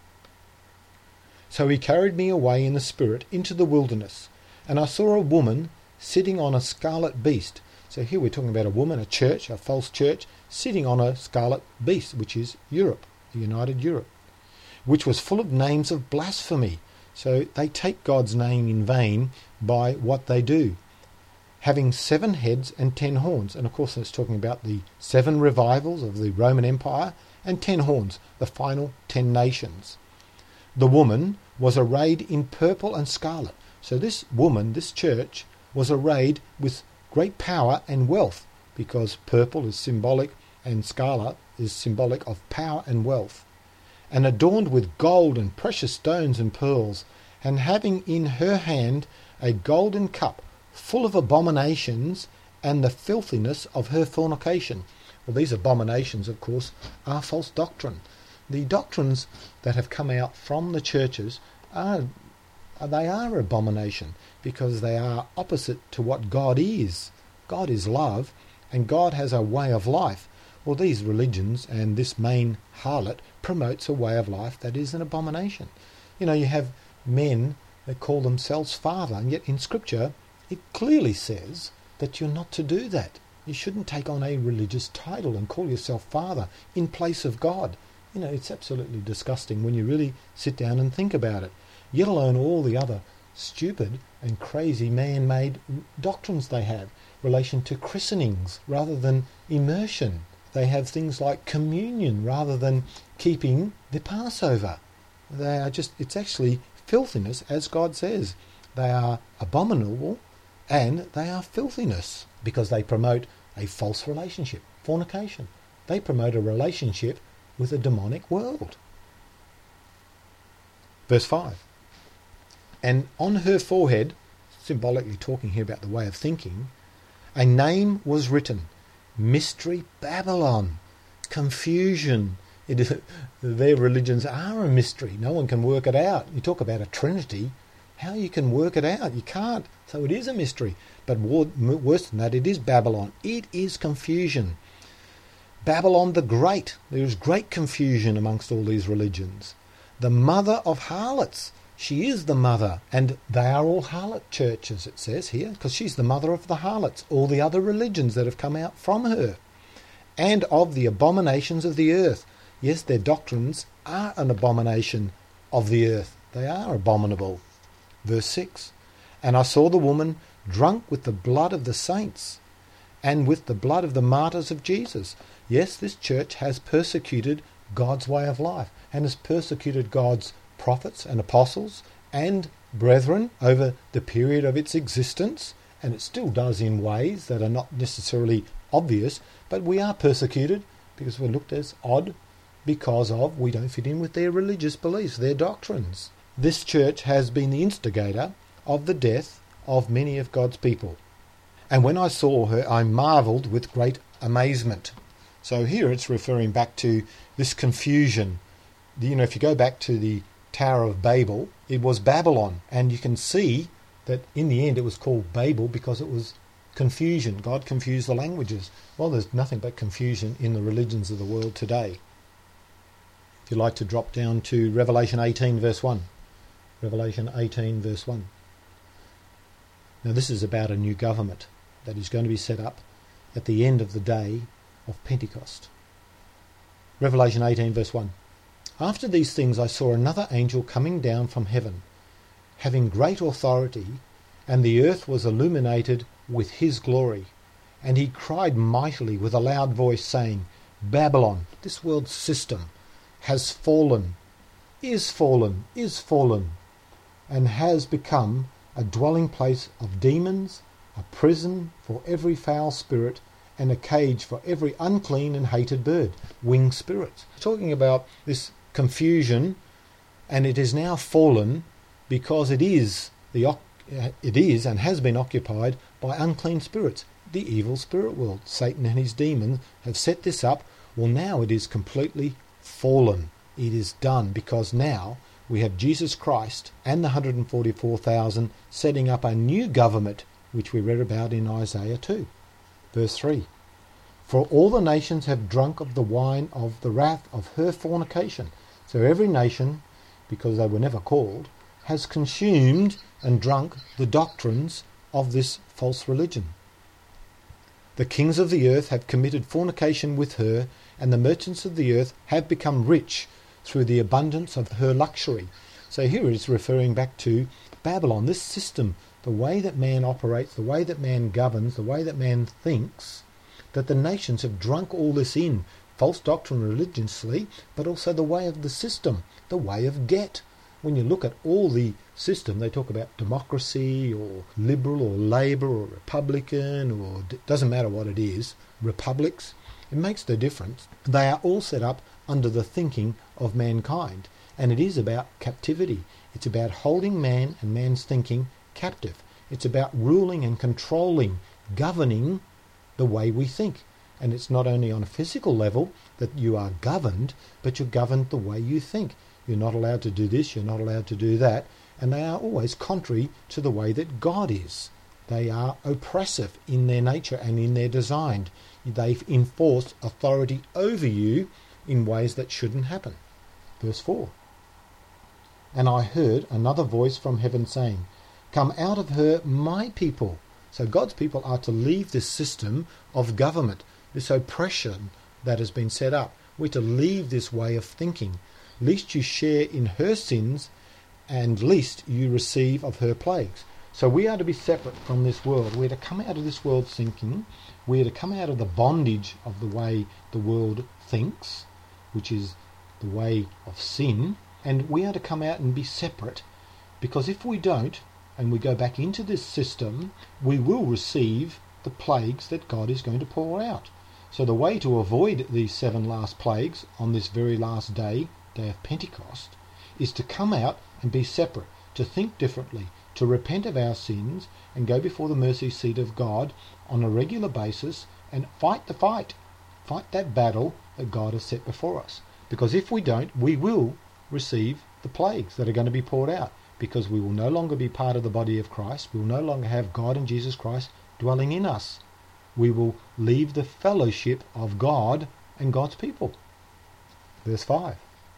So he carried me away in the spirit into the wilderness, and I saw a woman sitting on a scarlet beast. So here we're talking about a woman, a church, a false church, sitting on a scarlet beast, which is Europe, the United Europe, which was full of names of blasphemy. So they take God's name in vain by what they do. Having seven heads and ten horns. And of course it's talking about the seven revivals of the Roman Empire, and ten horns, the final ten nations. The woman was arrayed in purple and scarlet. So this woman, this church, was arrayed with great power and wealth, because purple is symbolic and scarlet is symbolic of power and wealth, and adorned with gold and precious stones and pearls, and having in her hand a golden cup full of abominations and the filthiness of her fornication. Well, these abominations, of course, are false doctrine. The doctrines that have come out from the churches are, they are abomination, because they are opposite to what God is. God is love, and God has a way of life. Well, these religions and this main harlot promotes a way of life that is an abomination. You know, you have men that call themselves father, and yet in Scripture it clearly says that you're not to do that. You shouldn't take on a religious title and call yourself father in place of God. You know, it's absolutely disgusting when you really sit down and think about it, yet alone all the other stupid and crazy man-made doctrines they have, relation to christenings rather than immersion. They have things like communion rather than keeping the Passover. They are just, it's actually filthiness, as God says. They are abominable and they are filthiness because they promote a false relationship, fornication. They promote a relationship with a demonic world. Verse five. And on her forehead, symbolically talking here about the way of thinking, a name was written, Mystery Babylon, confusion, It is, their religions are a mystery. No one can work it out. You talk about a trinity, how you can work it out? You can't. So it is a mystery. But worse than that, it is Babylon. It is confusion. Babylon the Great. There is great confusion amongst all these religions. The mother of harlots. She is the mother, and they are all harlot churches, it says here, because she's the mother of the harlots, all the other religions that have come out from her, and of the abominations of the earth. Yes, their doctrines are an abomination of the earth. They are abominable. Verse six, and I saw the woman drunk with the blood of the saints, and with the blood of the martyrs of Jesus. Yes, this church has persecuted God's way of life, and has persecuted God's prophets and apostles and brethren over the period of its existence, and it still does in ways that are not necessarily obvious, but we are persecuted because we're looked as odd because of we don't fit in with their religious beliefs, their doctrines. This church has been the instigator of the death of many of God's people. And when I saw her, I marvelled with great amazement. So here it's referring back to this confusion. You know, if you go back to the Tower of Babel, it was Babylon, and you can see that in the end it was called Babel because it was confusion. God confused the languages. Well, there's nothing but confusion in the religions of the world today. If you'd like to drop down to Revelation eighteen verse one. Revelation eighteen verse one. Now this is about a new government that is going to be set up at the end of the day of Pentecost. Revelation eighteen verse one. After these things I saw another angel coming down from heaven, having great authority, and the earth was illuminated with his glory. And he cried mightily with a loud voice, saying, Babylon, this world system, has fallen, is fallen, is fallen, and has become a dwelling place of demons, a prison for every foul spirit, and a cage for every unclean and hated bird, winged spirits. Talking about this confusion, and it is now fallen because it is the it is and has been occupied by unclean spirits. The evil spirit world, Satan and his demons have set this up. Well, now it is completely fallen. It is done because now we have Jesus Christ and the one hundred forty-four thousand setting up a new government, which we read about in Isaiah two, verse three. For all the nations have drunk of the wine of the wrath of her fornication. So every nation, because they were never called, has consumed and drunk the doctrines of this false religion. The kings of the earth have committed fornication with her, and the merchants of the earth have become rich through the abundance of her luxury. So here it is referring back to Babylon, this system, the way that man operates, the way that man governs, the way that man thinks, that the nations have drunk all this in, false doctrine religiously, but also the way of the system, the way of get. When you look at all the system, they talk about democracy or liberal or Labour or Republican, or it doesn't matter what it is, republics, it makes no difference. They are all set up under the thinking of mankind, and it is about captivity. It's about holding man and man's thinking captive. It's about ruling and controlling, governing the way we think. And it's not only on a physical level that you are governed, but you're governed the way you think. You're not allowed to do this, you're not allowed to do that, and they are always contrary to the way that God is. They are oppressive in their nature and in their design. They enforce authority over you in ways that shouldn't happen. Verse four. And I heard another voice from heaven saying, Come out of her, my people. So God's people are to leave this system of government, this oppression that has been set up. We're to leave this way of thinking, lest you share in her sins, and lest you receive of her plagues. So we are to be separate from this world. We're to come out of this world thinking. We're to come out of the bondage of the way the world thinks, which is the way of sin, and we are to come out and be separate, because if we don't, and we go back into this system, we will receive the plagues that God is going to pour out. So the way to avoid these seven last plagues on this very last day, day of Pentecost, is to come out and be separate, to think differently, to repent of our sins and go before the mercy seat of God on a regular basis and fight the fight. Fight that battle that God has set before us. Because if we don't, we will receive the plagues that are going to be poured out, because we will no longer be part of the body of Christ. We will no longer have God and Jesus Christ dwelling in us. We will leave the fellowship of God and God's people. Verse five.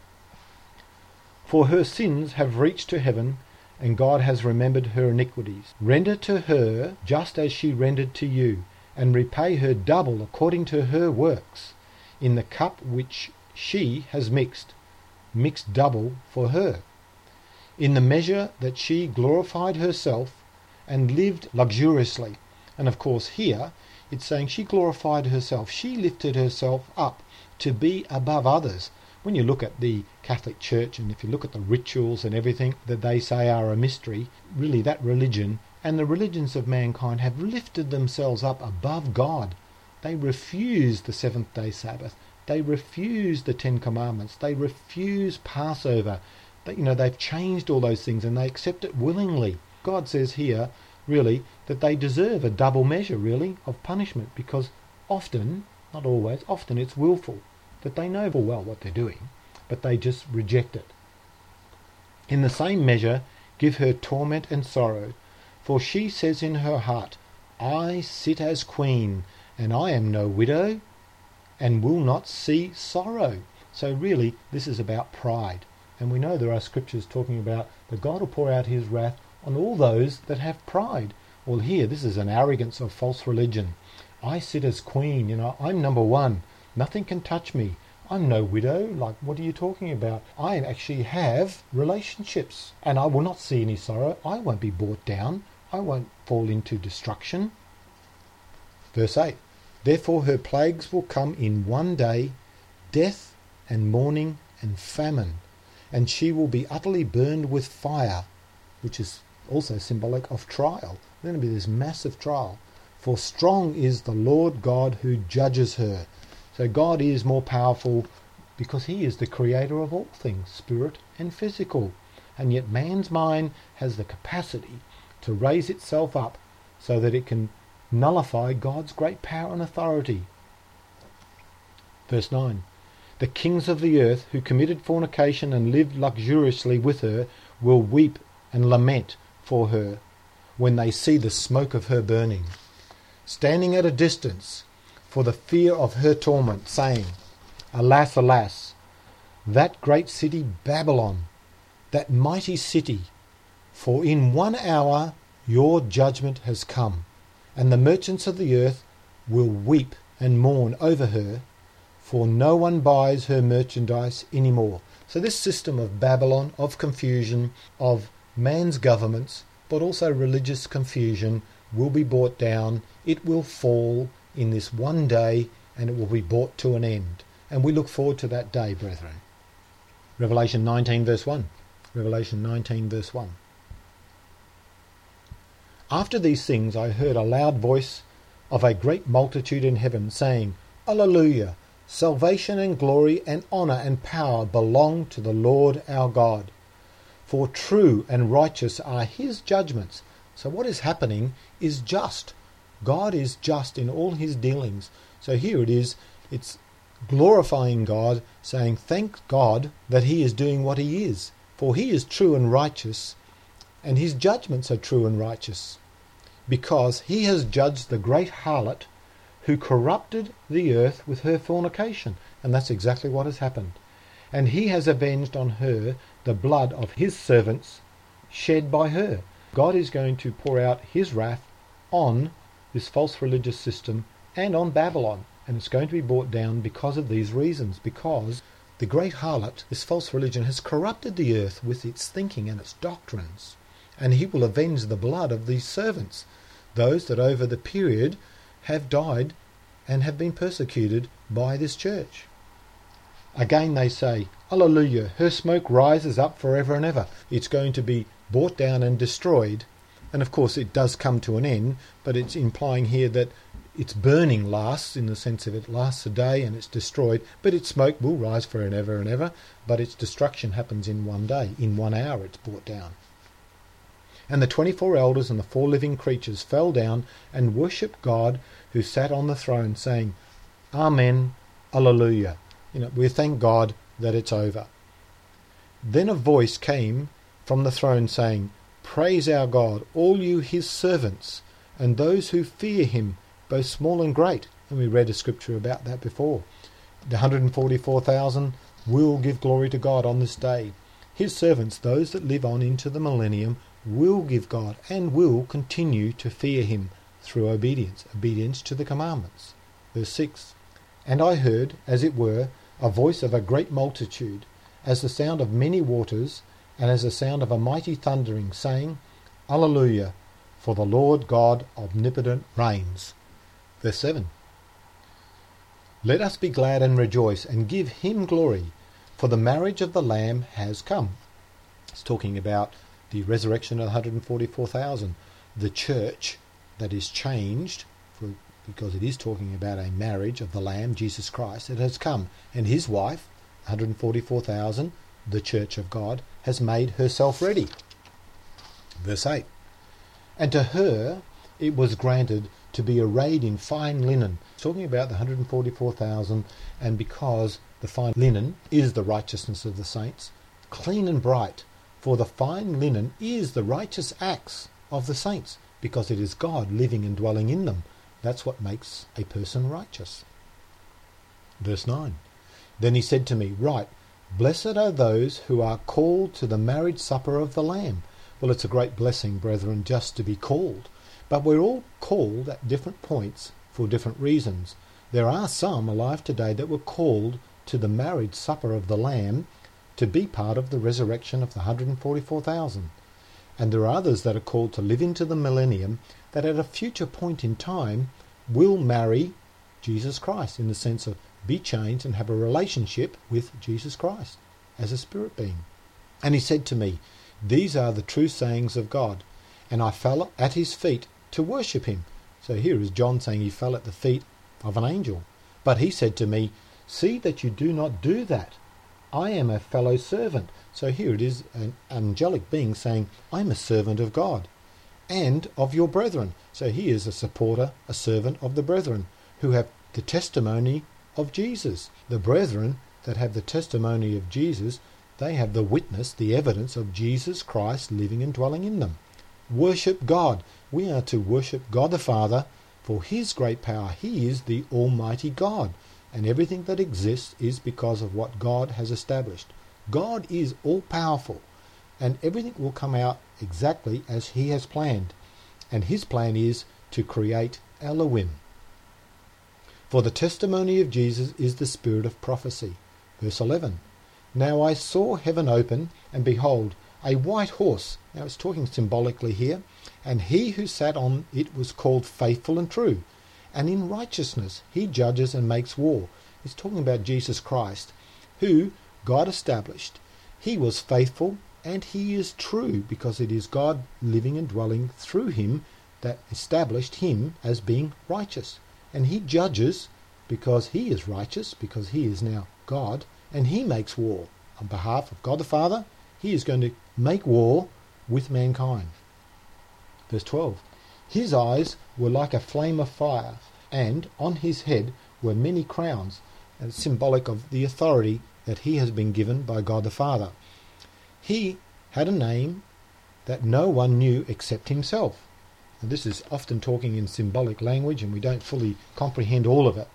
For her sins have reached to heaven, and God has remembered her iniquities. Render to her just as she rendered to you, and repay her double according to her works. In the cup which she has mixed, mix double for her. In the measure that she glorified herself and lived luxuriously. And of course here it's saying she glorified herself. She lifted herself up to be above others. When you look at the Catholic Church, and if you look at the rituals and everything that they say are a mystery, really that religion and the religions of mankind have lifted themselves up above God. They refuse the seventh day Sabbath. They refuse the Ten Commandments. They refuse Passover. They, you know, they've changed all those things and they accept it willingly. God says here, really, that they deserve a double measure, really, of punishment, because often, not always, often it's willful, that they know full well what they're doing, but they just reject it. In the same measure, give her torment and sorrow, for she says in her heart, I sit as queen, and I am no widow, and will not see sorrow. So really, this is about pride. And we know there are scriptures talking about that God will pour out his wrath on all those that have pride. Well, here, this is an arrogance of false religion. I sit as queen, you know, I'm number one. Nothing can touch me. I'm no widow. Like, what are you talking about? I actually have relationships, and I will not see any sorrow. I won't be brought down. I won't fall into destruction. Verse eight. Therefore her plagues will come in one day, death and mourning and famine, and she will be utterly burned with fire, which is also symbolic of trial. There's going to be this massive trial. For strong is the Lord God who judges her. So God is more powerful because he is the creator of all things, spirit and physical. And yet man's mind has the capacity to raise itself up so that it can nullify God's great power and authority. Verse nine. The kings of the earth who committed fornication and lived luxuriously with her will weep and lament for her when they see the smoke of her burning, standing at a distance for the fear of her torment, saying, Alas, alas, that great city Babylon, that mighty city, for in one hour your judgment has come, and the merchants of the earth will weep and mourn over her, for no one buys her merchandise any more. So this system of Babylon, of confusion, of man's governments, but also religious confusion, will be brought down. It will fall in this one day, and it will be brought to an end. And we look forward to that day, brethren. Revelation nineteen verse one. Revelation nineteen verse one. After these things I heard a loud voice of a great multitude in heaven, saying, Alleluia! Salvation and glory and honour and power belong to the Lord our God. For true and righteous are his judgments. So what is happening is just. God is just in all his dealings. So here it is, it's glorifying God, saying, thank God that he is doing what he is. For he is true and righteous, and his judgments are true and righteous, because he has judged the great harlot who corrupted the earth with her fornication. And that's exactly what has happened. And he has avenged on her the blood of his servants shed by her. God is going to pour out his wrath on this false religious system and on Babylon. And it's going to be brought down because of these reasons. Because the great harlot, this false religion, has corrupted the earth with its thinking and its doctrines. And he will avenge the blood of these servants, those that over the period have died and have been persecuted by this church. Again they say, Alleluia, her smoke rises up forever and ever. It's going to be brought down and destroyed. And of course it does come to an end, but it's implying here that its burning lasts, in the sense of it lasts a day and it's destroyed, but its smoke will rise for and ever and ever, but its destruction happens in one day. In one hour it's brought down. And the twenty-four elders and the four living creatures fell down and worshipped God who sat on the throne, saying, Amen, Alleluia. You know, we thank God that it's over. Then a voice came from the throne saying, "Praise our God, all you his servants, and those who fear him, both small and great." And we read a scripture about that before. The one hundred forty-four thousand will give glory to God on this day. His servants, those that live on into the millennium, will give God and will continue to fear him through obedience, obedience to the commandments. Verse six, "And I heard, as it were, a voice of a great multitude, as the sound of many waters, and as the sound of a mighty thundering, saying, Alleluia, for the Lord God omnipotent reigns." Verse seven, "Let us be glad and rejoice, and give him glory, for the marriage of the Lamb has come." It's talking about the resurrection of one hundred forty-four thousand, the church that is changed, for, because it is talking about a marriage of the Lamb, Jesus Christ, it has come, and his wife, one hundred forty-four thousand, the church of God, has made herself ready. Verse eight, "And to her it was granted to be arrayed in fine linen." It's talking about the one hundred forty-four thousand, and because the fine linen is the righteousness of the saints, clean and bright, for the fine linen is the righteous acts of the saints, because it is God living and dwelling in them. That's what makes a person righteous. Verse nine, "Then he said to me, Write, blessed are those who are called to the marriage supper of the Lamb." Well, it's a great blessing, brethren, just to be called. But we're all called at different points for different reasons. There are some alive today that were called to the marriage supper of the Lamb to be part of the resurrection of the one hundred forty-four thousand. And there are others that are called to live into the millennium that at a future point in time will marry Jesus Christ, in the sense of be changed and have a relationship with Jesus Christ as a spirit being. "And he said to me, These are the true sayings of God. And I fell at his feet to worship him." So here is John saying he fell at the feet of an angel. "But he said to me, See that you do not do that. I am a fellow servant." So here it is an angelic being saying, I'm a servant of God and of your brethren. So he is a supporter, a servant of the brethren who have the testimony of Jesus. The brethren that have the testimony of Jesus, they have the witness, the evidence of Jesus Christ living and dwelling in them. Worship God. We are to worship God the Father for his great power. He is the Almighty God, and everything that exists is because of what God has established. God is all-powerful, and everything will come out exactly as he has planned, and his plan is to create Elohim. "For the testimony of Jesus is the spirit of prophecy." Verse eleven, "Now I saw heaven open, and behold, a white horse." Now it's talking symbolically here. "And he who sat on it was called Faithful and True, and in righteousness he judges and makes war." It's talking about Jesus Christ, who God established. He was faithful and he is true, because it is God living and dwelling through him that established him as being righteous. And he judges because he is righteous, because he is now God, and he makes war on behalf of God the Father. He is going to make war with mankind. Verse twelve, "His eyes were like a flame of fire, and on his head were many crowns." And it's symbolic of the authority that he has been given by God the Father. He had a name that no one knew except himself. And this is often talking in symbolic language, and we don't fully comprehend all of it.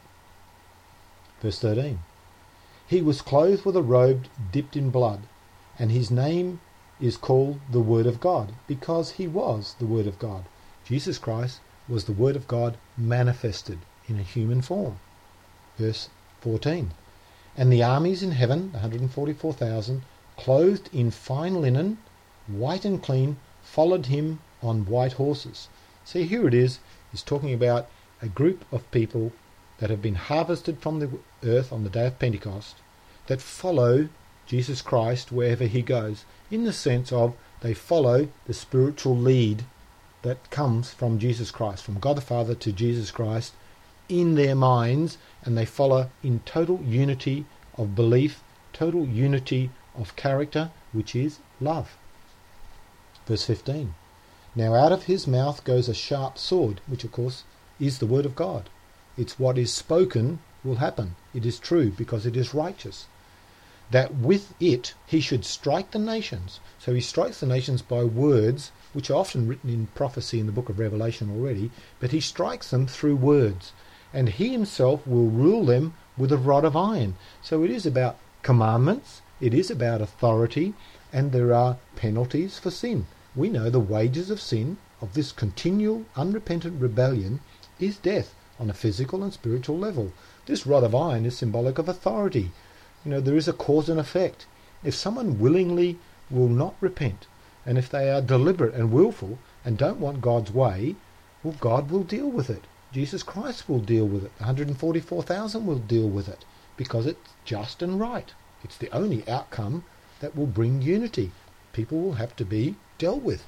Verse thirteen, "He was clothed with a robe dipped in blood, and his name is called the Word of God, because he was the Word of God." Jesus Christ was the Word of God manifested in a human form. Verse fourteen, "And the armies in heaven, one hundred forty-four thousand, clothed in fine linen, white and clean, followed him on white horses." See, here it is, it's talking about a group of people that have been harvested from the earth on the day of Pentecost, that follow Jesus Christ wherever he goes, in the sense of they follow the spiritual lead that comes from Jesus Christ, from God the Father to Jesus Christ in their minds, and they follow in total unity of belief, total unity of character, which is love. Verse fifteen, "Now out of his mouth goes a sharp sword," which of course is the word of God. It's what is spoken will happen. It is true because it is righteous. that with it he should strike the nations. So he strikes the nations by words, which are often written in prophecy in the book of Revelation already, but he strikes them through words. And he himself will rule them with a rod of iron. So it is about commandments, it is about authority, and there are penalties for sin. We know the wages of sin, of this continual unrepentant rebellion, is death on a physical and spiritual level. This rod of iron is symbolic of authority. You know, there is a cause and effect. If someone willingly will not repent, and if they are deliberate and willful and don't want God's way, well, God will deal with it. Jesus Christ will deal with it. one hundred forty-four thousand will deal with it, because it's just and right. It's the only outcome that will bring unity. People will have to be dealt with.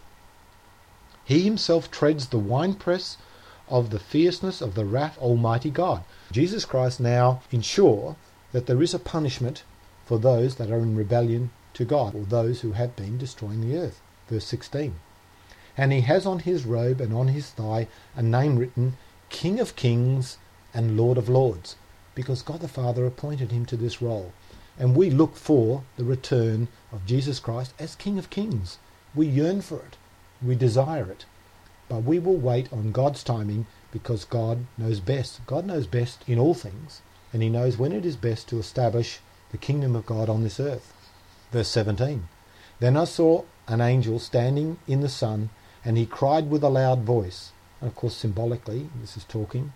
He himself treads the winepress of the fierceness of the wrath of Almighty God. Jesus Christ now ensure that there is a punishment for those that are in rebellion to God, or those who have been destroying the earth. Verse sixteen. And he has on his robe and on his thigh a name written, King of Kings and Lord of Lords, because God the Father appointed him to this role. And we look for the return of Jesus Christ as King of Kings. We yearn for it. We desire it. But we will wait on God's timing, because God knows best. God knows best in all things, and he knows when it is best to establish the kingdom of God on this earth. Verse seventeen. Then I saw an angel standing in the sun, and he cried with a loud voice, and of course symbolically this is talking,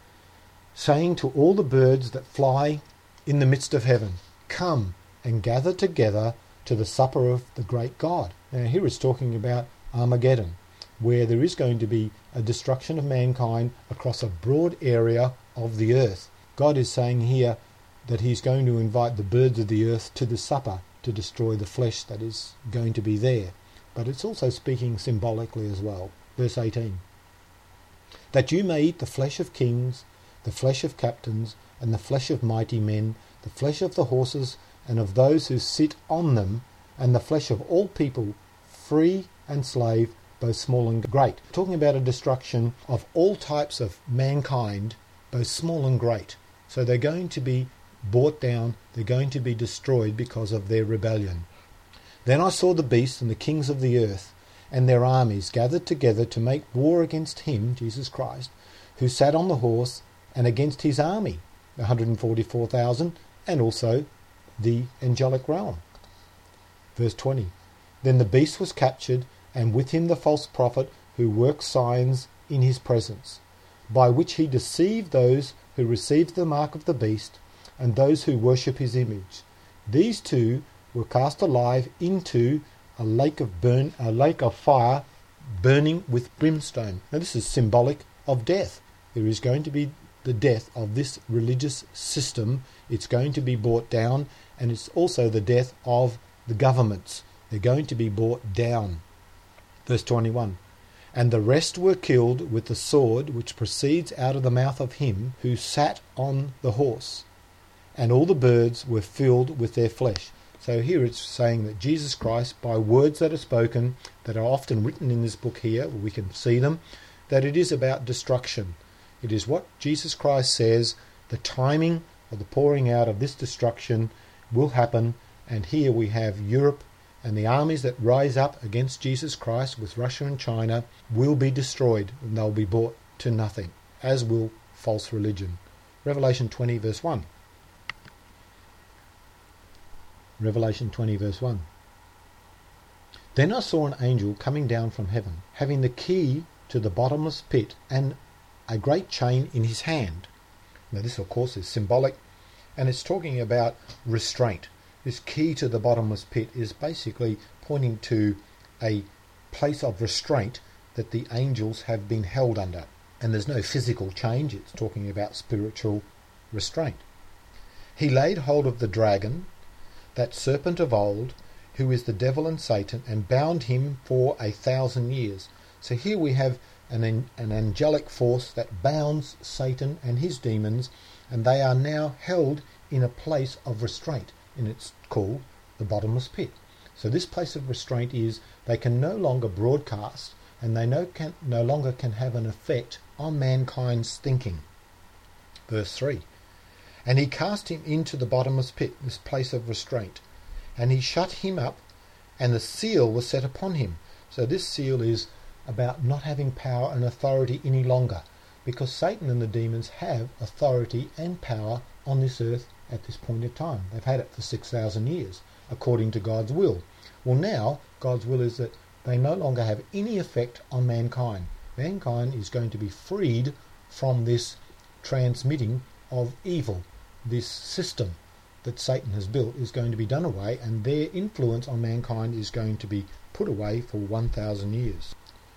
saying to all the birds that fly in the midst of heaven, come and gather together to the supper of the great God. Now here it's talking about Armageddon, where there is going to be a destruction of mankind across a broad area of the earth. God is saying here that he's going to invite the birds of the earth to the supper to destroy the flesh that is going to be there. But it's also speaking symbolically as well. Verse eighteen. That you may eat the flesh of kings, the flesh of captains, and the flesh of mighty men, the flesh of the horses, and of those who sit on them, and the flesh of all people, free and slave, both small and great. Talking about a destruction of all types of mankind, both small and great. So they're going to be brought down, they're going to be destroyed because of their rebellion. Then I saw the beast and the kings of the earth and their armies gathered together to make war against him, Jesus Christ, who sat on the horse, and against his army, one hundred forty-four thousand, and also the angelic realm. Verse twenty. Then the beast was captured, and with him the false prophet who works signs in his presence, by which he deceived those who received the mark of the beast and those who worship his image. These two were cast alive into a lake of burn, a lake of fire burning with brimstone. Now this is symbolic of death. There is going to be the death of this religious system. It's going to be brought down, and it's also the death of the governments. They're going to be brought down. Verse twenty-one. And the rest were killed with the sword which proceeds out of the mouth of him who sat on the horse, and all the birds were filled with their flesh. So here it's saying that Jesus Christ, by words that are spoken, that are often written in this book here, we can see them, that it is about destruction. It is what Jesus Christ says, the timing of the pouring out of this destruction will happen, and here we have Europe, and the armies that rise up against Jesus Christ with Russia and China will be destroyed, and they'll be brought to nothing, as will false religion. Revelation twenty verse one. Revelation twenty verse one. Then I saw an angel coming down from heaven, having the key to the bottomless pit and a great chain in his hand. Now this of course is symbolic, and it's talking about restraint. This key to the bottomless pit is basically pointing to a place of restraint that the angels have been held under. And there's no physical change, it's talking about spiritual restraint. He laid hold of the dragon, that serpent of old, who is the devil and Satan, and bound him for a thousand years. So here we have an, an angelic force that bounds Satan and his demons, and they are now held in a place of restraint, and it's called the bottomless pit. So this place of restraint is they can no longer broadcast, and they no, can, no longer can have an effect on mankind's thinking. Verse three. And he cast him into the bottomless pit, this place of restraint. And he shut him up, and the seal was set upon him. So this seal is about not having power and authority any longer, because Satan and the demons have authority and power on this earth at this point in time. They've had it for six thousand years, according to God's will. Well, now, God's will is that they no longer have any effect on mankind. Mankind is going to be freed from this transmitting of evil. This system that Satan has built is going to be done away, and their influence on mankind is going to be put away for one thousand years.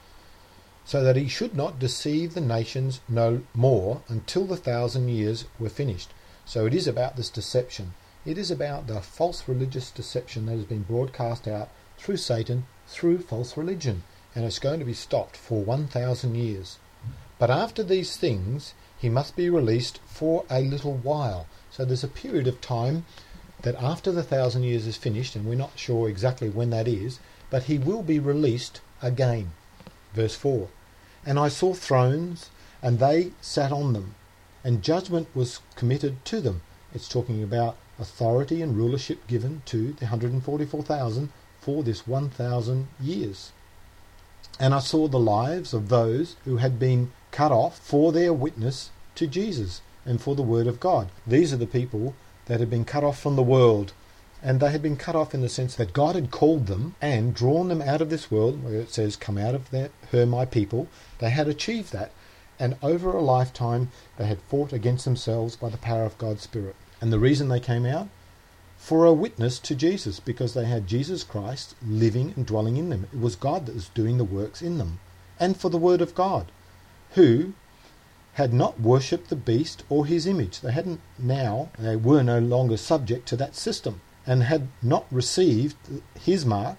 So that he should not deceive the nations no more until the thousand years were finished. So it is about this deception. It is about the false religious deception that has been broadcast out through Satan, through false religion. And it's going to be stopped for one thousand years. But after these things, he must be released for a little while. So there's a period of time that after the thousand years is finished, and we're not sure exactly when that is, but he will be released again. Verse four. And I saw thrones, and they sat on them, and judgment was committed to them. It's talking about authority and rulership given to the one hundred forty-four thousand for this one thousand years. And I saw the lives of those who had been cut off for their witness to Jesus and for the word of God. These are the people that had been cut off from the world. And they had been cut off in the sense that God had called them and drawn them out of this world, where it says, come out of their, her, my people. They had achieved that. And over a lifetime, they had fought against themselves by the power of God's Spirit. And the reason they came out? For a witness to Jesus, because they had Jesus Christ living and dwelling in them. It was God that was doing the works in them. And for the word of God, who had not worshipped the beast or his image. They hadn't now, they were no longer subject to that system, and had not received his mark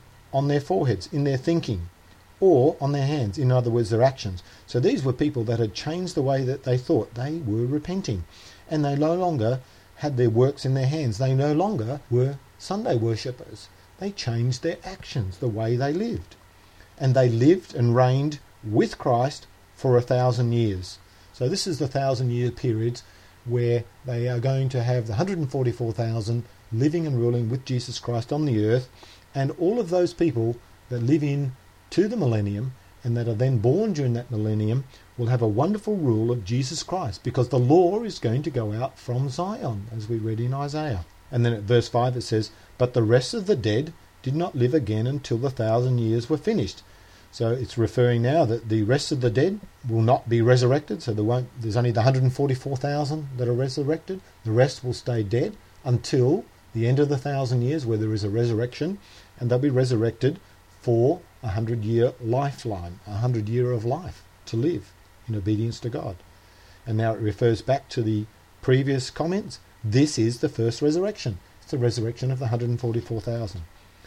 on their foreheads, in their thinking, or on their hands, in other words, their actions. So these were people that had changed the way that they thought. They were repenting, and they no longer had their works in their hands. They no longer were Sunday worshippers. They changed their actions, the way they lived. And they lived and reigned with Christ for a thousand years. So this is the thousand year period where they are going to have the one hundred forty-four thousand living and ruling with Jesus Christ on the earth, and all of those people that live in to the millennium and that are then born during that millennium will have a wonderful rule of Jesus Christ, because the law is going to go out from Zion, as we read in Isaiah. And then at verse five it says, but the rest of the dead did not live again until the thousand years were finished. So it's referring now that the rest of the dead will not be resurrected. So there won't, there's only the one hundred forty-four thousand that are resurrected. The rest will stay dead until the end of the thousand years, where there is a resurrection, and they'll be resurrected for a hundred year lifeline, a hundred year of life to live in obedience to God. And now it refers back to the previous comments. This is the first resurrection. It's the resurrection of the one hundred forty-four thousand.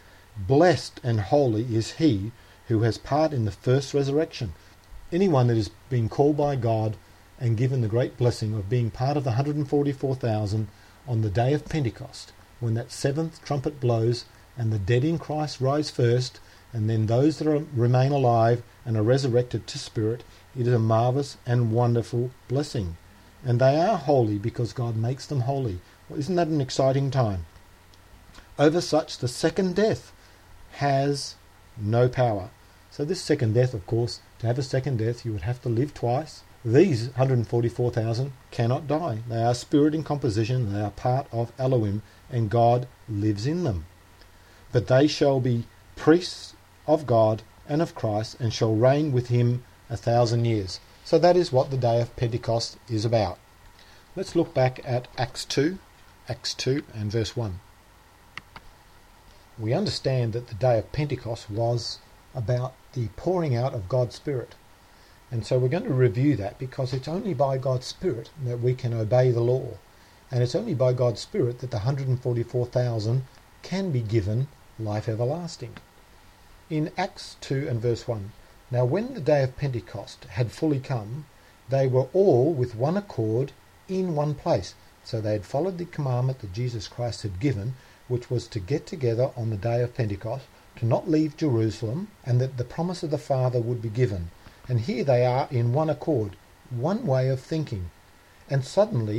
Blessed and holy is he who has part in the first resurrection. Anyone that is being called by God and given the great blessing of being part of the one hundred forty-four thousand on the day of Pentecost, when that seventh trumpet blows and the dead in Christ rise first, and then those that are, remain alive and are resurrected to spirit, it is a marvellous and wonderful blessing. And they are holy because God makes them holy. Well, isn't that an exciting time? Over such the second death has no power. So this second death, of course, to have a second death, you would have to live twice. These one hundred forty-four thousand cannot die. They are spirit in composition. They are part of Elohim, and God lives in them. But they shall be priests of God and of Christ, and shall reign with him a thousand years. So that is what the day of Pentecost is about. Let's look back at Acts two, Acts two and verse one. We understand that the day of Pentecost was about the pouring out of God's Spirit. And so we're going to review that, because it's only by God's Spirit that we can obey the law. And it's only by God's Spirit that the one hundred forty-four thousand can be given life everlasting. In Acts two and verse one, now when the day of Pentecost had fully come, they were all with one accord in one place. So they had followed the commandment that Jesus Christ had given, which was to get together on the day of Pentecost, to not leave Jerusalem, and that the promise of the Father would be given. And here they are in one accord, one way of thinking. And suddenly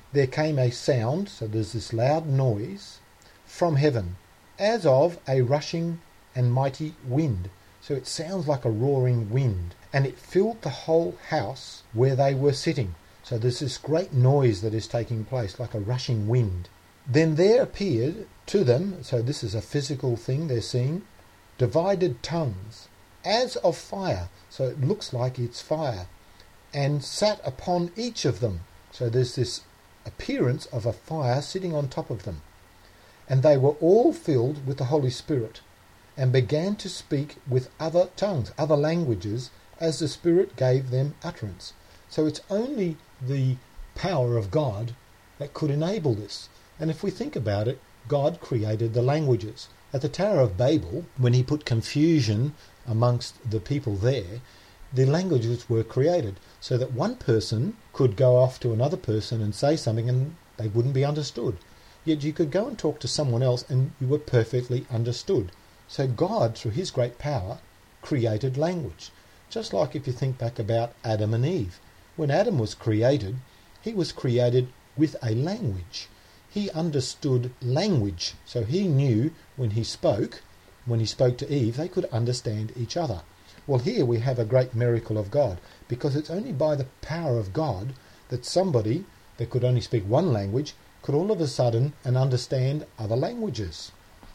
there came a sound, so there's this loud noise, from heaven, as of a rushing and mighty wind. So it sounds like a roaring wind, and it filled the whole house where they were sitting. So there's this great noise that is taking place, like a rushing wind. Then there appeared to them, so this is a physical thing they're seeing, divided tongues, as of fire. So it looks like it's fire, and sat upon each of them. So there's this appearance of a fire sitting on top of them. And they were all filled with the Holy Spirit, and began to speak with other tongues, other languages, as the Spirit gave them utterance. So it's only the power of God that could enable this. And if we think about it, God created the languages. At the Tower of Babel, when he put confusion amongst the people there, the languages were created so that one person could go off to another person and say something and they wouldn't be understood. Yet you could go and talk to someone else and you were perfectly understood. So God, through his great power, created language. Just like if you think back about Adam and Eve. When Adam was created, he was created with a language. He understood language. So he knew when he spoke, when he spoke to Eve, they could understand each other. Well, here we have a great miracle of God, because it's only by the power of God that somebody that could only speak one language could all of a sudden and understand other languages.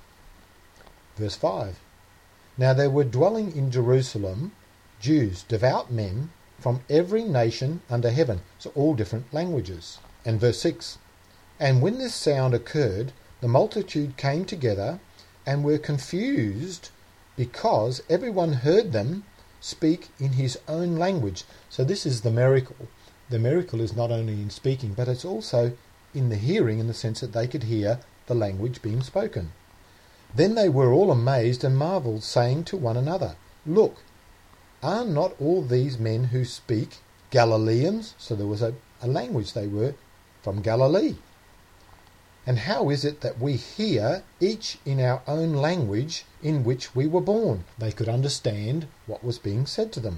Verse five. Now there were dwelling in Jerusalem Jews, devout men, from every nation under heaven. So all different languages. And verse six. And when this sound occurred, the multitude came together and were confused, because everyone heard them speak in his own language. So this is the miracle. The miracle is not only in speaking, but it's also in the hearing, in the sense that they could hear the language being spoken. Then they were all amazed and marvelled, saying to one another, Look, are not all these men who speak Galileans? So there was a, a language, they were from Galilee. And how is it that we hear each in our own language in which we were born? They could understand what was being said to them.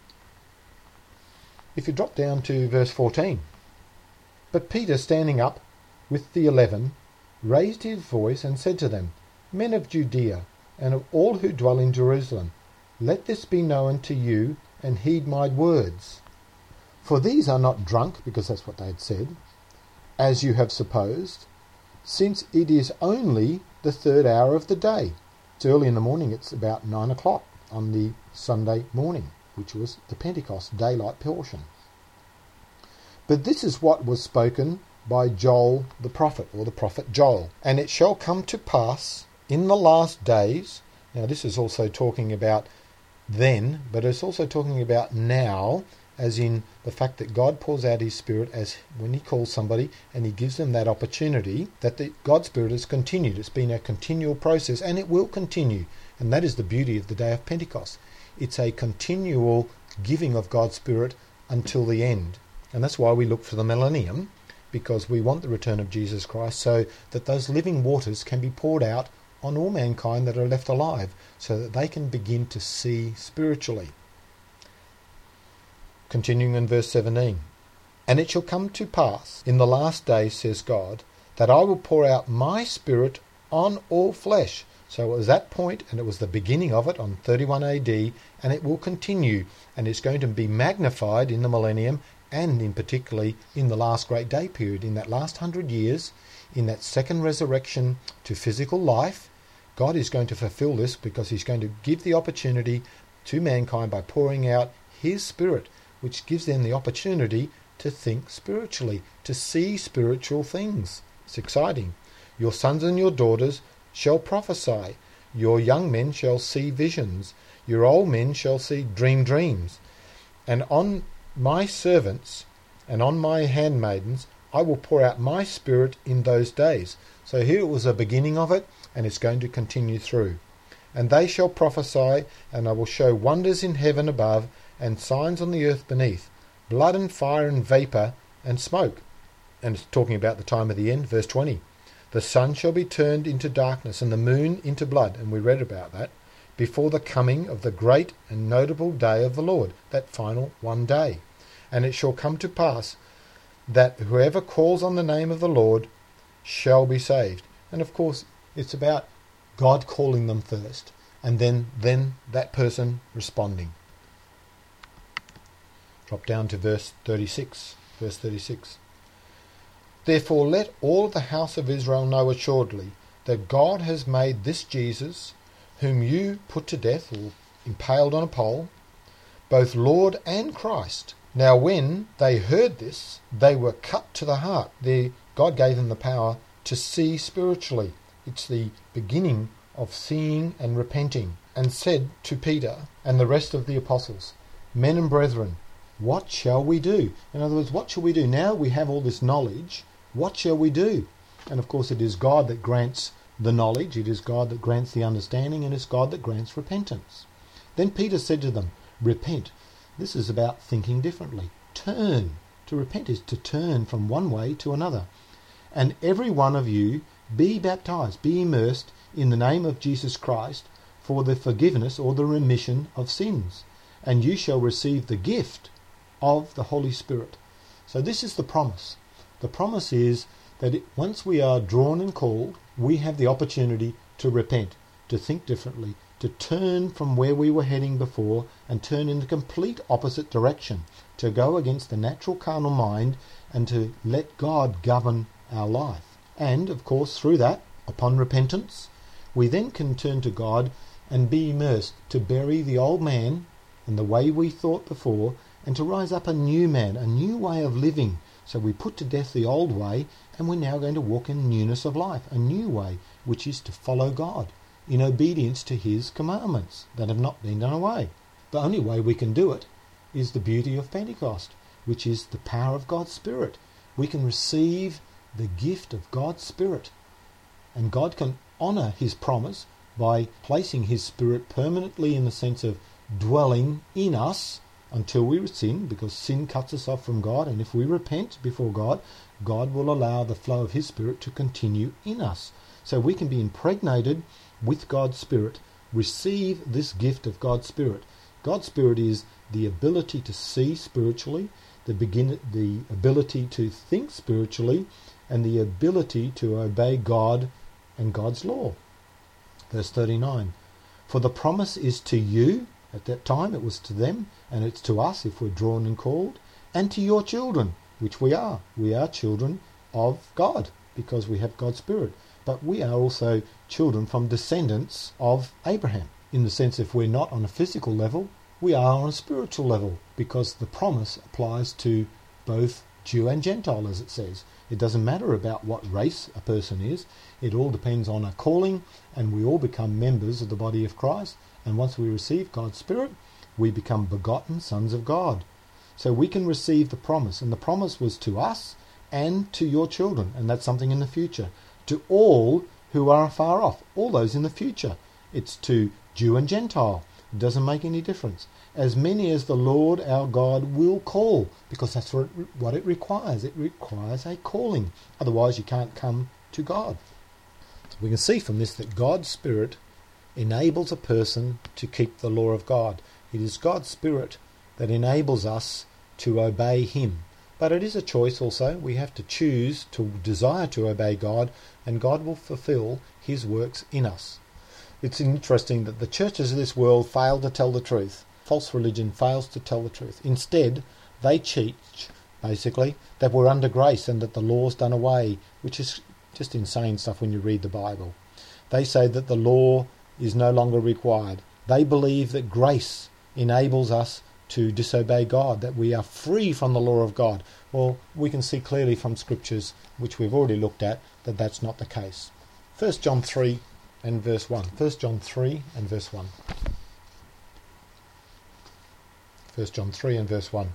If you drop down to verse fourteen. But Peter, standing up with the eleven, raised his voice and said to them, Men of Judea, and of all who dwell in Jerusalem, let this be known to you, and heed my words. For these are not drunk, because that's what they had said, as you have supposed, since it is only the third hour of the day. It's early in the morning, it's about nine o'clock on the Sunday morning, which was the Pentecost daylight portion. But this is what was spoken by Joel the prophet, or the prophet Joel. And it shall come to pass in the last days. Now this is also talking about then, but it's also talking about now, as in the fact that God pours out his Spirit as when he calls somebody and he gives them that opportunity, that the God's Spirit has continued. It's been a continual process, and it will continue. And that is the beauty of the day of Pentecost. It's a continual giving of God's Spirit until the end. And that's why we look for the millennium, because we want the return of Jesus Christ, so that those living waters can be poured out on all mankind that are left alive, so that they can begin to see spiritually. Continuing in verse seventeen. And it shall come to pass in the last days, says God, that I will pour out my Spirit on all flesh. So it was that point, and it was the beginning of it on thirty-one A D, and it will continue, and it's going to be magnified in the millennium, and in particularly in the last great day period, in that last hundred years, in that second resurrection to physical life. God is going to fulfill this, because he's going to give the opportunity to mankind by pouring out his Spirit, which gives them the opportunity to think spiritually, to see spiritual things. It's exciting. Your sons and your daughters shall prophesy. Your young men shall see visions. Your old men shall see dream dreams. And on my servants and on my handmaidens I will pour out my Spirit in those days. So here it was a beginning of it, and it's going to continue through. And they shall prophesy, and I will show wonders in heaven above, and signs on the earth beneath, blood and fire and vapour and smoke. And it's talking about the time of the end, verse twenty. The sun shall be turned into darkness, and the moon into blood, and we read about that, before the coming of the great and notable day of the Lord, that final one day. And it shall come to pass that whoever calls on the name of the Lord shall be saved. And of course, it's about God calling them first, and then, then that person responding. Drop down to verse thirty-six. Verse thirty-six. Therefore let all the house of Israel know assuredly that God has made this Jesus, whom you put to death or impaled on a pole, both Lord and Christ. Now when they heard this, they were cut to the heart. They, God gave them the power to see spiritually. It's the beginning of seeing and repenting, and said to Peter and the rest of the apostles, Men and brethren, what shall we do? In other words, what shall we do? Now we have all this knowledge, what shall we do? And of course it is God that grants the knowledge, it is God that grants the understanding, and it's God that grants repentance. Then Peter said to them, Repent. This is about thinking differently. Turn. To repent is to turn from one way to another. And every one of you be baptized, be immersed in the name of Jesus Christ for the forgiveness or the remission of sins, and you shall receive the gift of the Holy Spirit. So this is the promise. The promise is that it, once we are drawn and called, we have the opportunity to repent, to think differently, to turn from where we were heading before and turn in the complete opposite direction, to go against the natural carnal mind and to let God govern our life. And, of course, through that, upon repentance, we then can turn to God and be immersed, to bury the old man and the way we thought before, and to rise up a new man, a new way of living. So we put to death the old way, and we're now going to walk in newness of life, a new way, which is to follow God in obedience to his commandments that have not been done away. The only way we can do it is the beauty of Pentecost, which is the power of God's Spirit. We can receive the gift of God's Spirit, and God can honour his promise by placing his Spirit permanently in the sense of dwelling in us until we sin, because sin cuts us off from God, and if we repent before God, God will allow the flow of his Spirit to continue in us. So we can be impregnated with God's Spirit, receive this gift of God's Spirit. God's Spirit is the ability to see spiritually, the begin, the ability to think spiritually, and the ability to obey God and God's law. Verse thirty-nine. For the promise is to you, at that time it was to them, and it's to us if we're drawn and called, and to your children, which we are. We are children of God because we have God's Spirit. But we are also children from descendants of Abraham, in the sense if we're not on a physical level, we are on a spiritual level, because the promise applies to both Jew and Gentile, as it says. It doesn't matter about what race a person is. It all depends on a calling, and we all become members of the body of Christ. And once we receive God's Spirit, we become begotten sons of God. So we can receive the promise, and the promise was to us and to your children, and that's something in the future. To all who are afar off, all those in the future. It's to Jew and Gentile. It doesn't make any difference. As many as the Lord our God will call, because that's what it, what it requires. It requires a calling. Otherwise you can't come to God. So we can see from this that God's Spirit enables a person to keep the law of God. It is God's Spirit that enables us to obey him. But it is a choice also. We have to choose to desire to obey God, and God will fulfill his works in us. It's interesting that the churches of this world fail to tell the truth. False religion fails to tell the truth. Instead, they teach, basically, that we're under grace and that the law's done away, which is just insane stuff when you read the Bible. They say that the law is no longer required. They believe that grace enables us to disobey God, that we are free from the law of God. Well, we can see clearly from scriptures, which we've already looked at, that that's not the case. First John three and verse one. First John three and verse one. First John three and verse one.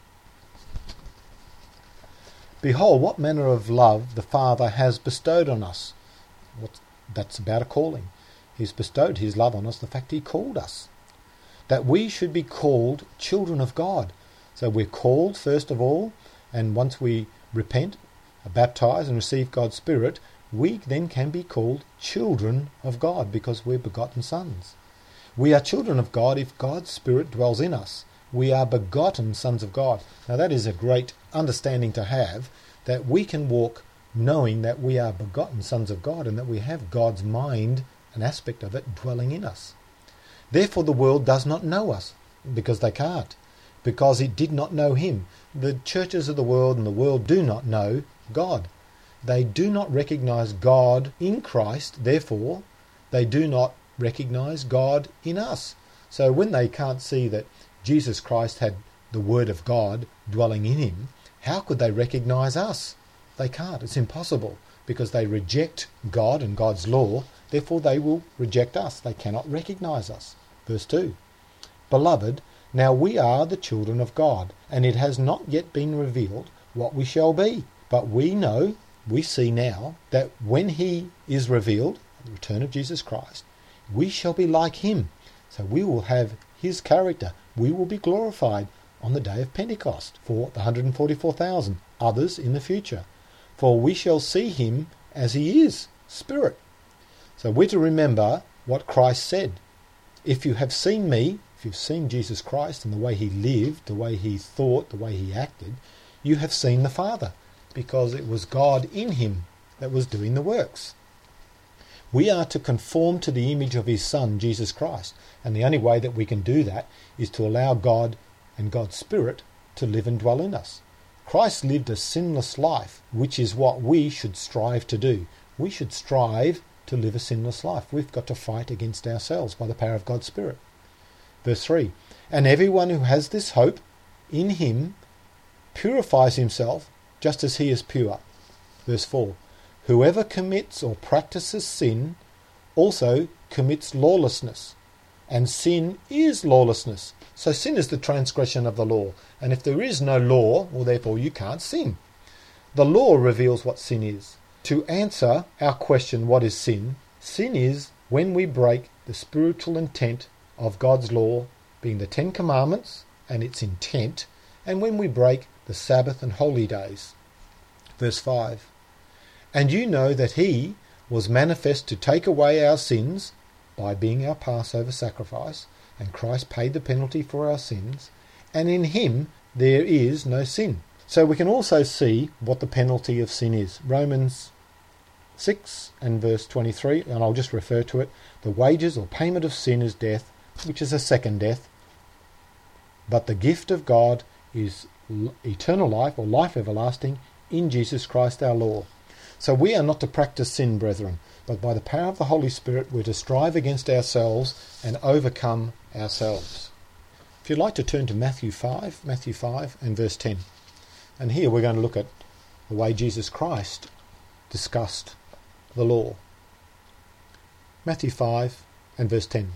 Behold, what manner of love the Father has bestowed on us. What, that's about a calling. He's bestowed his love on us, the fact he called us, that we should be called children of God. So we're called first of all, and once we repent, are baptized and receive God's Spirit, we then can be called children of God because we're begotten sons. We are children of God if God's Spirit dwells in us. we are begotten sons of God. Now that is a great understanding to have, that we can walk knowing that we are begotten sons of God and that we have God's mind, an aspect of it, dwelling in us. Therefore the world does not know us, because they can't, because it did not know him. The churches of the world and the world do not know God. They do not recognize God in Christ, therefore they do not recognize God in us. So when they can't see that Jesus Christ had the Word of God dwelling in him, how could they recognize us? They can't. It's impossible, because they reject God and God's law, therefore they will reject us. They cannot recognize us. Verse two. Beloved, now we are the children of God, and it has not yet been revealed what we shall be. But we know, we see now, that when he is revealed, the return of Jesus Christ, we shall be like him. So we will have his character. We will be glorified on the day of Pentecost for the one hundred forty-four thousand, others in the future. For we shall see him as he is, Spirit. So we're to remember what Christ said. If you have seen me, if you've seen Jesus Christ and the way he lived, the way he thought, the way he acted, you have seen the Father, because it was God in him that was doing the works. We are to conform to the image of his Son, Jesus Christ, and the only way that we can do that is to allow God and God's Spirit to live and dwell in us. Christ lived a sinless life, which is what we should strive to do. We should strive to live a sinless life. We've got to fight against ourselves by the power of God's Spirit. Verse three, and everyone who has this hope in him purifies himself just as he is pure. Verse four, whoever commits or practices sin also commits lawlessness, and sin is lawlessness. So sin is the transgression of the law, and if there is no law, well, therefore you can't sin. The law reveals what sin is. To answer our question, what is sin? Sin is when we break the spiritual intent of God's law, being the Ten Commandments and its intent, and when we break the Sabbath and holy days. Verse five, and you know that he was manifest to take away our sins by being our Passover sacrifice, and Christ paid the penalty for our sins, and in him there is no sin. So we can also see what the penalty of sin is. Romans six and verse twenty-three, and I'll just refer to it. The wages or payment of sin is death, which is a second death, but the gift of God is eternal life or life everlasting in Jesus Christ our Lord. So we are not to practice sin, brethren, but by the power of the Holy Spirit we're to strive against ourselves and overcome ourselves. If you'd like to turn to Matthew five, Matthew five and verse ten. And here we're going to look at the way Jesus Christ discussed the law. Matthew five and verse ten.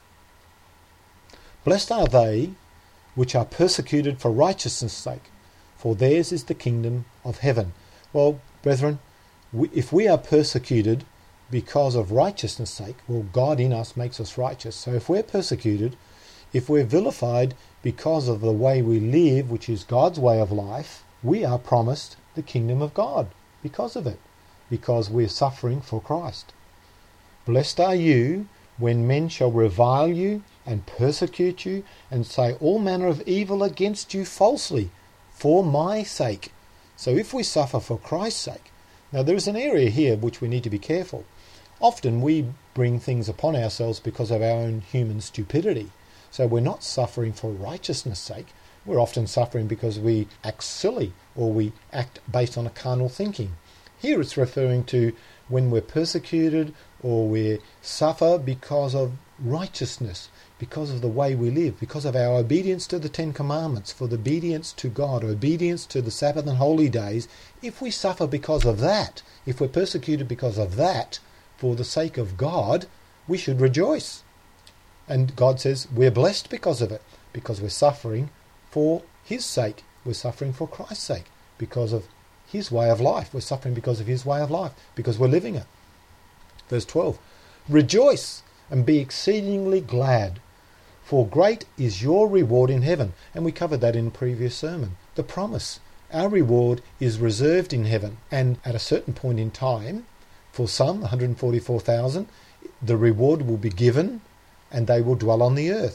Blessed are they which are persecuted for righteousness' sake, for theirs is the kingdom of heaven. Well, brethren, we, if we are persecuted because of righteousness' sake, well, God in us makes us righteous. So if we're persecuted, if we're vilified because of the way we live, which is God's way of life, we are promised the kingdom of God because of it, because we're suffering for Christ. Blessed are you when men shall revile you and persecute you and say all manner of evil against you falsely for my sake. So if we suffer for Christ's sake, now there is an area here which we need to be careful. Often we bring things upon ourselves because of our own human stupidity. So we're not suffering for righteousness' sake. We're often suffering because we act silly or we act based on a carnal thinking. Here it's referring to when we're persecuted or we suffer because of righteousness, because of the way we live, because of our obedience to the Ten Commandments, for the obedience to God, obedience to the Sabbath and holy days. If we suffer because of that, if we're persecuted because of that, for the sake of God, we should rejoice. And God says we're blessed because of it, because we're suffering for his sake. We're suffering for Christ's sake, because of his way of life. We're suffering because of his way of life, because we're living it. Verse twelve, rejoice and be exceedingly glad, for great is your reward in heaven. And we covered that in a previous sermon. The promise, our reward is reserved in heaven, and at a certain point in time, for some, one hundred forty-four thousand, the reward will be given and they will dwell on the earth.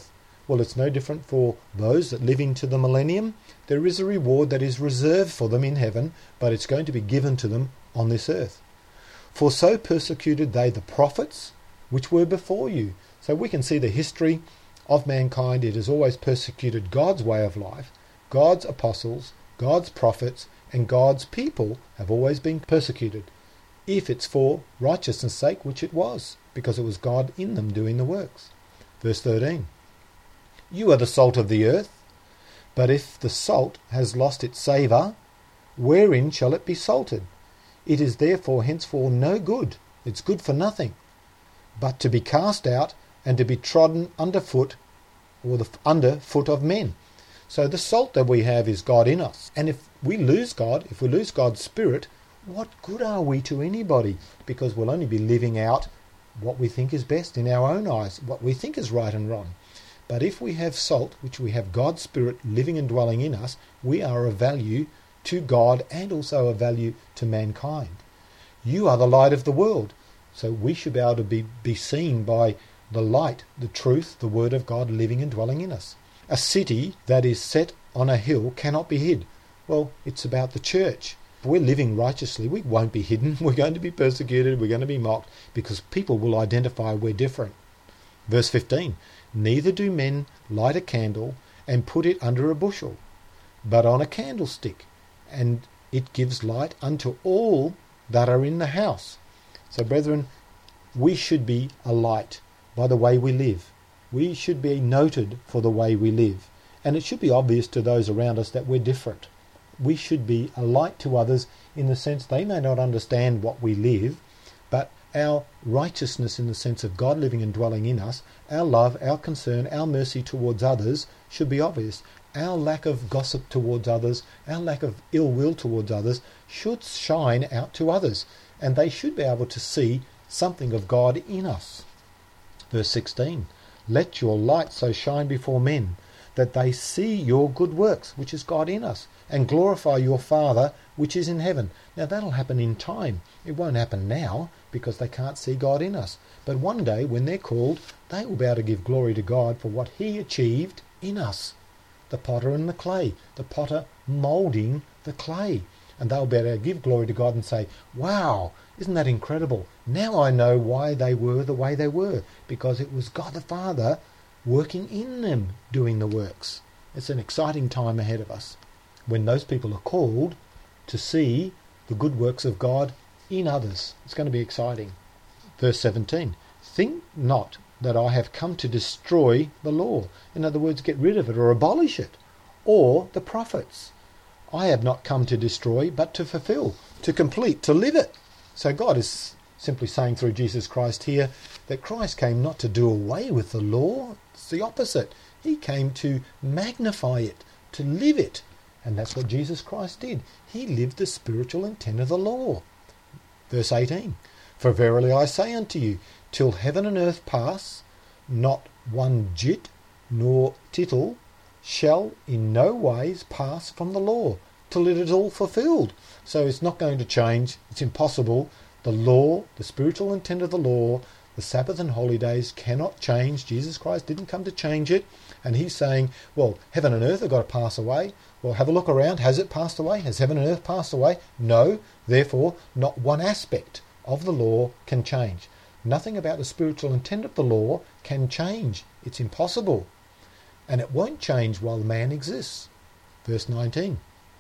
Well, it's no different for those that live into the millennium. There is a reward that is reserved for them in heaven, but it's going to be given to them on this earth. For so persecuted they the prophets which were before you. So we can see the history of mankind. It has always persecuted God's way of life. God's apostles, God's prophets, and God's people have always been persecuted, if it's for righteousness' sake, which it was, because it was God in them doing the works. Verse thirteen. You are the salt of the earth, but if the salt has lost its savour, wherein shall it be salted? It is therefore henceforth no good, it's good for nothing, but to be cast out and to be trodden underfoot, or the under foot of men. So the salt that we have is God in us. And if we lose God, if we lose God's Spirit, what good are we to anybody? Because we'll only be living out what we think is best in our own eyes, what we think is right and wrong. But if we have salt, which we have God's Spirit living and dwelling in us, we are of value to God and also of value to mankind. You are the light of the world. So we should be able to be, be seen by the light, the truth, the word of God living and dwelling in us. A city that is set on a hill cannot be hid. Well, it's about the church. If we're living righteously, we won't be hidden. We're going to be persecuted. We're going to be mocked because people will identify we're different. Verse fifteen. Neither do men light a candle and put it under a bushel, but on a candlestick, and it gives light unto all that are in the house. So, brethren, we should be a light by the way we live. We should be noted for the way we live. And it should be obvious to those around us that we're different. We should be a light to others in the sense they may not understand what we live, but our righteousness in the sense of God living and dwelling in us, our love, our concern, our mercy towards others should be obvious. Our lack of gossip towards others, our lack of ill will towards others should shine out to others, and they should be able to see something of God in us. Verse sixteen. Let your light so shine before men, that they see your good works, which is God in us, and glorify your Father, which is in heaven. Now that'll happen in time. It won't happen now, because they can't see God in us. But one day, when they're called, they will be able to give glory to God for what He achieved in us. The potter and the clay. The potter moulding the clay. And they'll be able to give glory to God and say, wow, isn't that incredible? Now I know why they were the way they were, because it was God the Father working in them, doing the works. It's an exciting time ahead of us, when those people are called to see the good works of God in others. It's going to be exciting. Verse seventeen. Think not that I have come to destroy the law. In other words, get rid of it or abolish it, or the prophets. I have not come to destroy, but to fulfill, to complete, to live it. So God is simply saying through Jesus Christ here that Christ came not to do away with the law. It's the opposite. He came to magnify it, to live it. And that's what Jesus Christ did. He lived the spiritual intent of the law. Verse eighteen. For verily I say unto you, till heaven and earth pass, not one jot nor tittle shall in no ways pass from the law, till it is all fulfilled. So it's not going to change. It's impossible. The law, the spiritual intent of the law, the Sabbath and holidays cannot change. Jesus Christ didn't come to change it. And he's saying, well, heaven and earth have got to pass away. Well, have a look around. Has it passed away? Has heaven and earth passed away? No. Therefore, not one aspect of the law can change. Nothing about the spiritual intent of the law can change. It's impossible. And it won't change while man exists. Verse nineteen.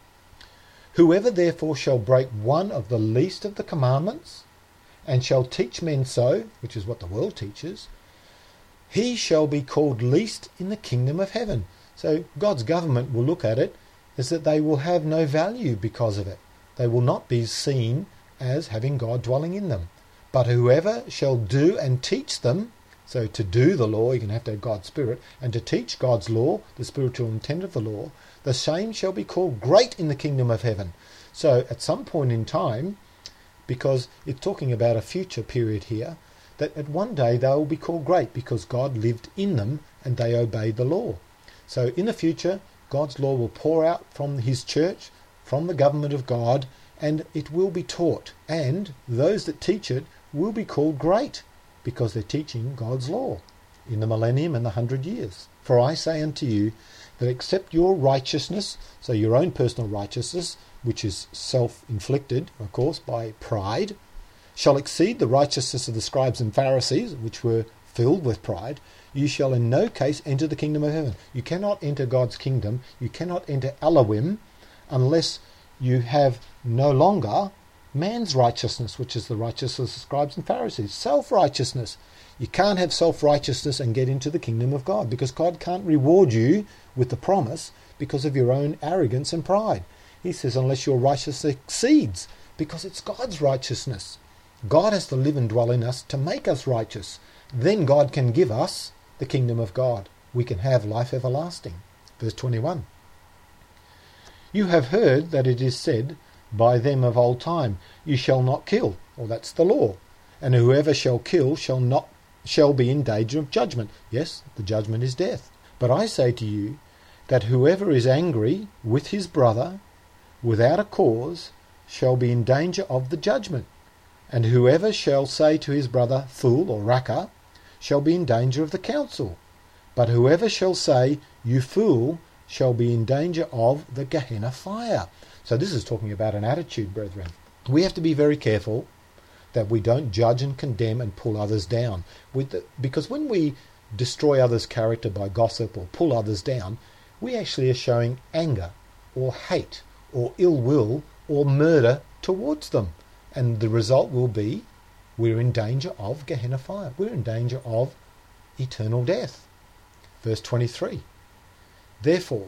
Whoever therefore shall break one of the least of the commandments, and shall teach men so, which is what the world teaches, he shall be called least in the kingdom of heaven. So God's government will look at it as that they will have no value because of it. They will not be seen as having God dwelling in them. But whoever shall do and teach them, so to do the law, you're going to have to have God's Spirit, and to teach God's law, the spiritual intent of the law, the same shall be called great in the kingdom of heaven. So at some point in time, because it's talking about a future period here, that at one day they will be called great because God lived in them and they obeyed the law. So in the future, God's law will pour out from his church, from the government of God, and it will be taught. And those that teach it will be called great because they're teaching God's law in the millennium and the hundred years. For I say unto you, that except your righteousness, so your own personal righteousness, which is self-inflicted, of course, by pride, shall exceed the righteousness of the scribes and Pharisees, which were filled with pride, you shall in no case enter the kingdom of heaven. You cannot enter God's kingdom, you cannot enter Elohim, unless you have no longer man's righteousness, which is the righteousness of scribes and Pharisees. Self-righteousness. You can't have self-righteousness and get into the kingdom of God, because God can't reward you with the promise because of your own arrogance and pride. He says, unless your righteousness exceeds, because it's God's righteousness. God has to live and dwell in us to make us righteous. Then God can give us the kingdom of God. We can have life everlasting. Verse twenty-one. You have heard that it is said by them of old time, you shall not kill, or that's the law. And whoever shall kill shall not shall be in danger of judgment. Yes, the judgment is death. But I say to you that whoever is angry with his brother without a cause shall be in danger of the judgment. And whoever shall say to his brother, fool or raca, shall be in danger of the council. But whoever shall say, you fool, shall be in danger of the Gehenna fire. So this is talking about an attitude, brethren. We have to be very careful that we don't judge and condemn and pull others down. With the, because when we destroy others' character by gossip or pull others down, we actually are showing anger or hate or ill will or murder towards them. And the result will be we're in danger of Gehenna fire. We're in danger of eternal death. Verse twenty-three. Therefore,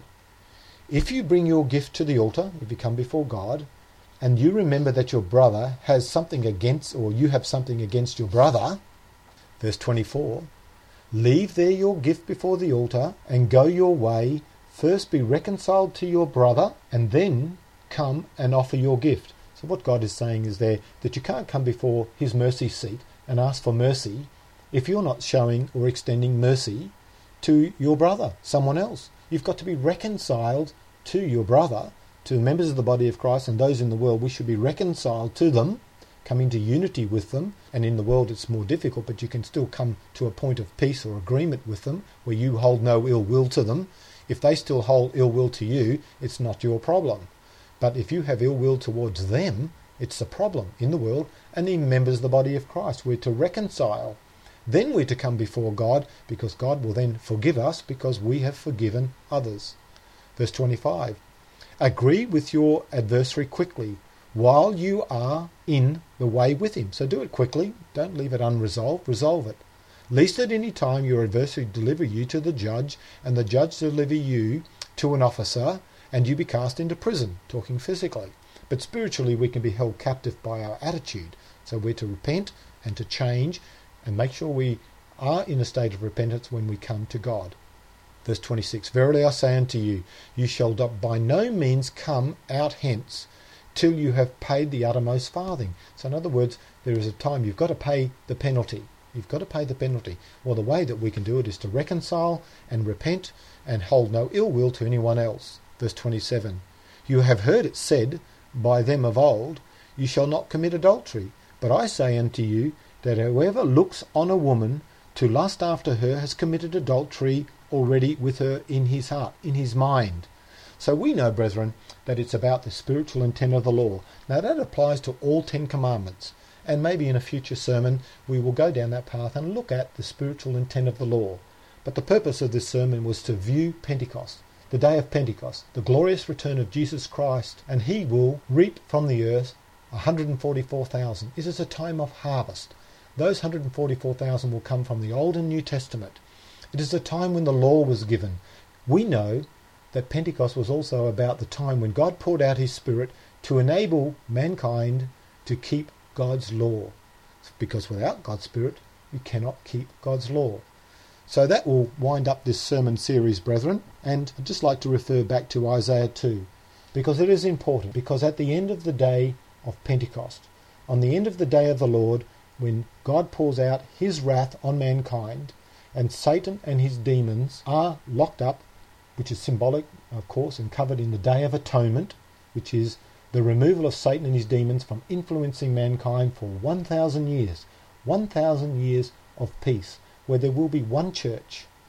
if you bring your gift to the altar, if you come before God, and you remember that your brother has something against, or you have something against your brother, verse twenty-four, leave there your gift before the altar, and go your way. First be reconciled to your brother, and then come and offer your gift. So what God is saying is there that you can't come before his mercy seat and ask for mercy if you're not showing or extending mercy to your brother, someone else. You've got to be reconciled to your brother, to the members of the body of Christ and those in the world. We should be reconciled to them, come into unity with them. And in the world it's more difficult, but you can still come to a point of peace or agreement with them where you hold no ill will to them. If they still hold ill will to you, it's not your problem. But if you have ill will towards them, it's a problem in the world and in members of the body of Christ. We're to reconcile. Then we're to come before God, because God will then forgive us because we have forgiven others. Verse twenty-five. Agree with your adversary quickly while you are in the way with him. So do it quickly. Don't leave it unresolved. Resolve it. Lest at any time your adversary deliver you to the judge, and the judge deliver you to an officer, and you be cast into prison, talking physically. But spiritually we can be held captive by our attitude. So we're to repent and to change and make sure we are in a state of repentance when we come to God. Verse twenty-six, verily I say unto you, you shall by no means come out hence till you have paid the uttermost farthing. So in other words, there is a time you've got to pay the penalty. You've got to pay the penalty. Well, the way that we can do it is to reconcile and repent and hold no ill will to anyone else. Verse twenty-seven, you have heard it said by them of old, you shall not commit adultery. But I say unto you, that whoever looks on a woman to lust after her has committed adultery already with her in his heart, in his mind. So we know, brethren, that it's about the spiritual intent of the law. Now that applies to all Ten Commandments. And maybe in a future sermon we will go down that path and look at the spiritual intent of the law. But the purpose of this sermon was to view Pentecost, the day of Pentecost, the glorious return of Jesus Christ, and he will reap from the earth one hundred forty-four thousand. It is a time of harvest. Those one hundred forty-four thousand will come from the Old and New Testament. It is the time when the law was given. We know that Pentecost was also about the time when God poured out his Spirit to enable mankind to keep God's law. Because without God's Spirit, you cannot keep God's law. So that will wind up this sermon series, brethren. And I'd just like to refer back to Isaiah two, because it is important. Because at the end of the day of Pentecost, on the end of the day of the Lord, when God pours out his wrath on mankind, and Satan and his demons are locked up, which is symbolic, of course, and covered in the Day of Atonement, which is the removal of Satan and his demons from influencing mankind for one thousand years. one thousand years of peace, where there will be one church.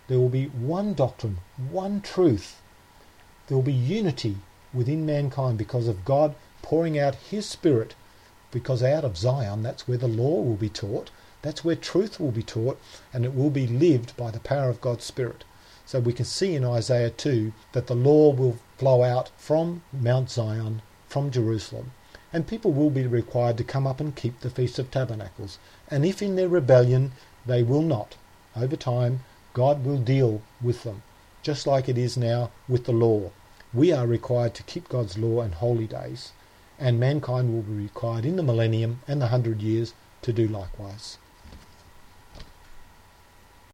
There will be one doctrine, one truth. There will be unity within mankind because of God pouring out his Spirit, because out of Zion, that's where the law will be taught, that's where truth will be taught, and it will be lived by the power of God's Spirit. So we can see in Isaiah two that the law will flow out from Mount Zion, from Jerusalem, and people will be required to come up and keep the Feast of Tabernacles. And if in their rebellion they will not, over time God will deal with them, just like it is now with the law. We are required to keep God's law and holy days, and mankind will be required in the millennium and the hundred years to do likewise.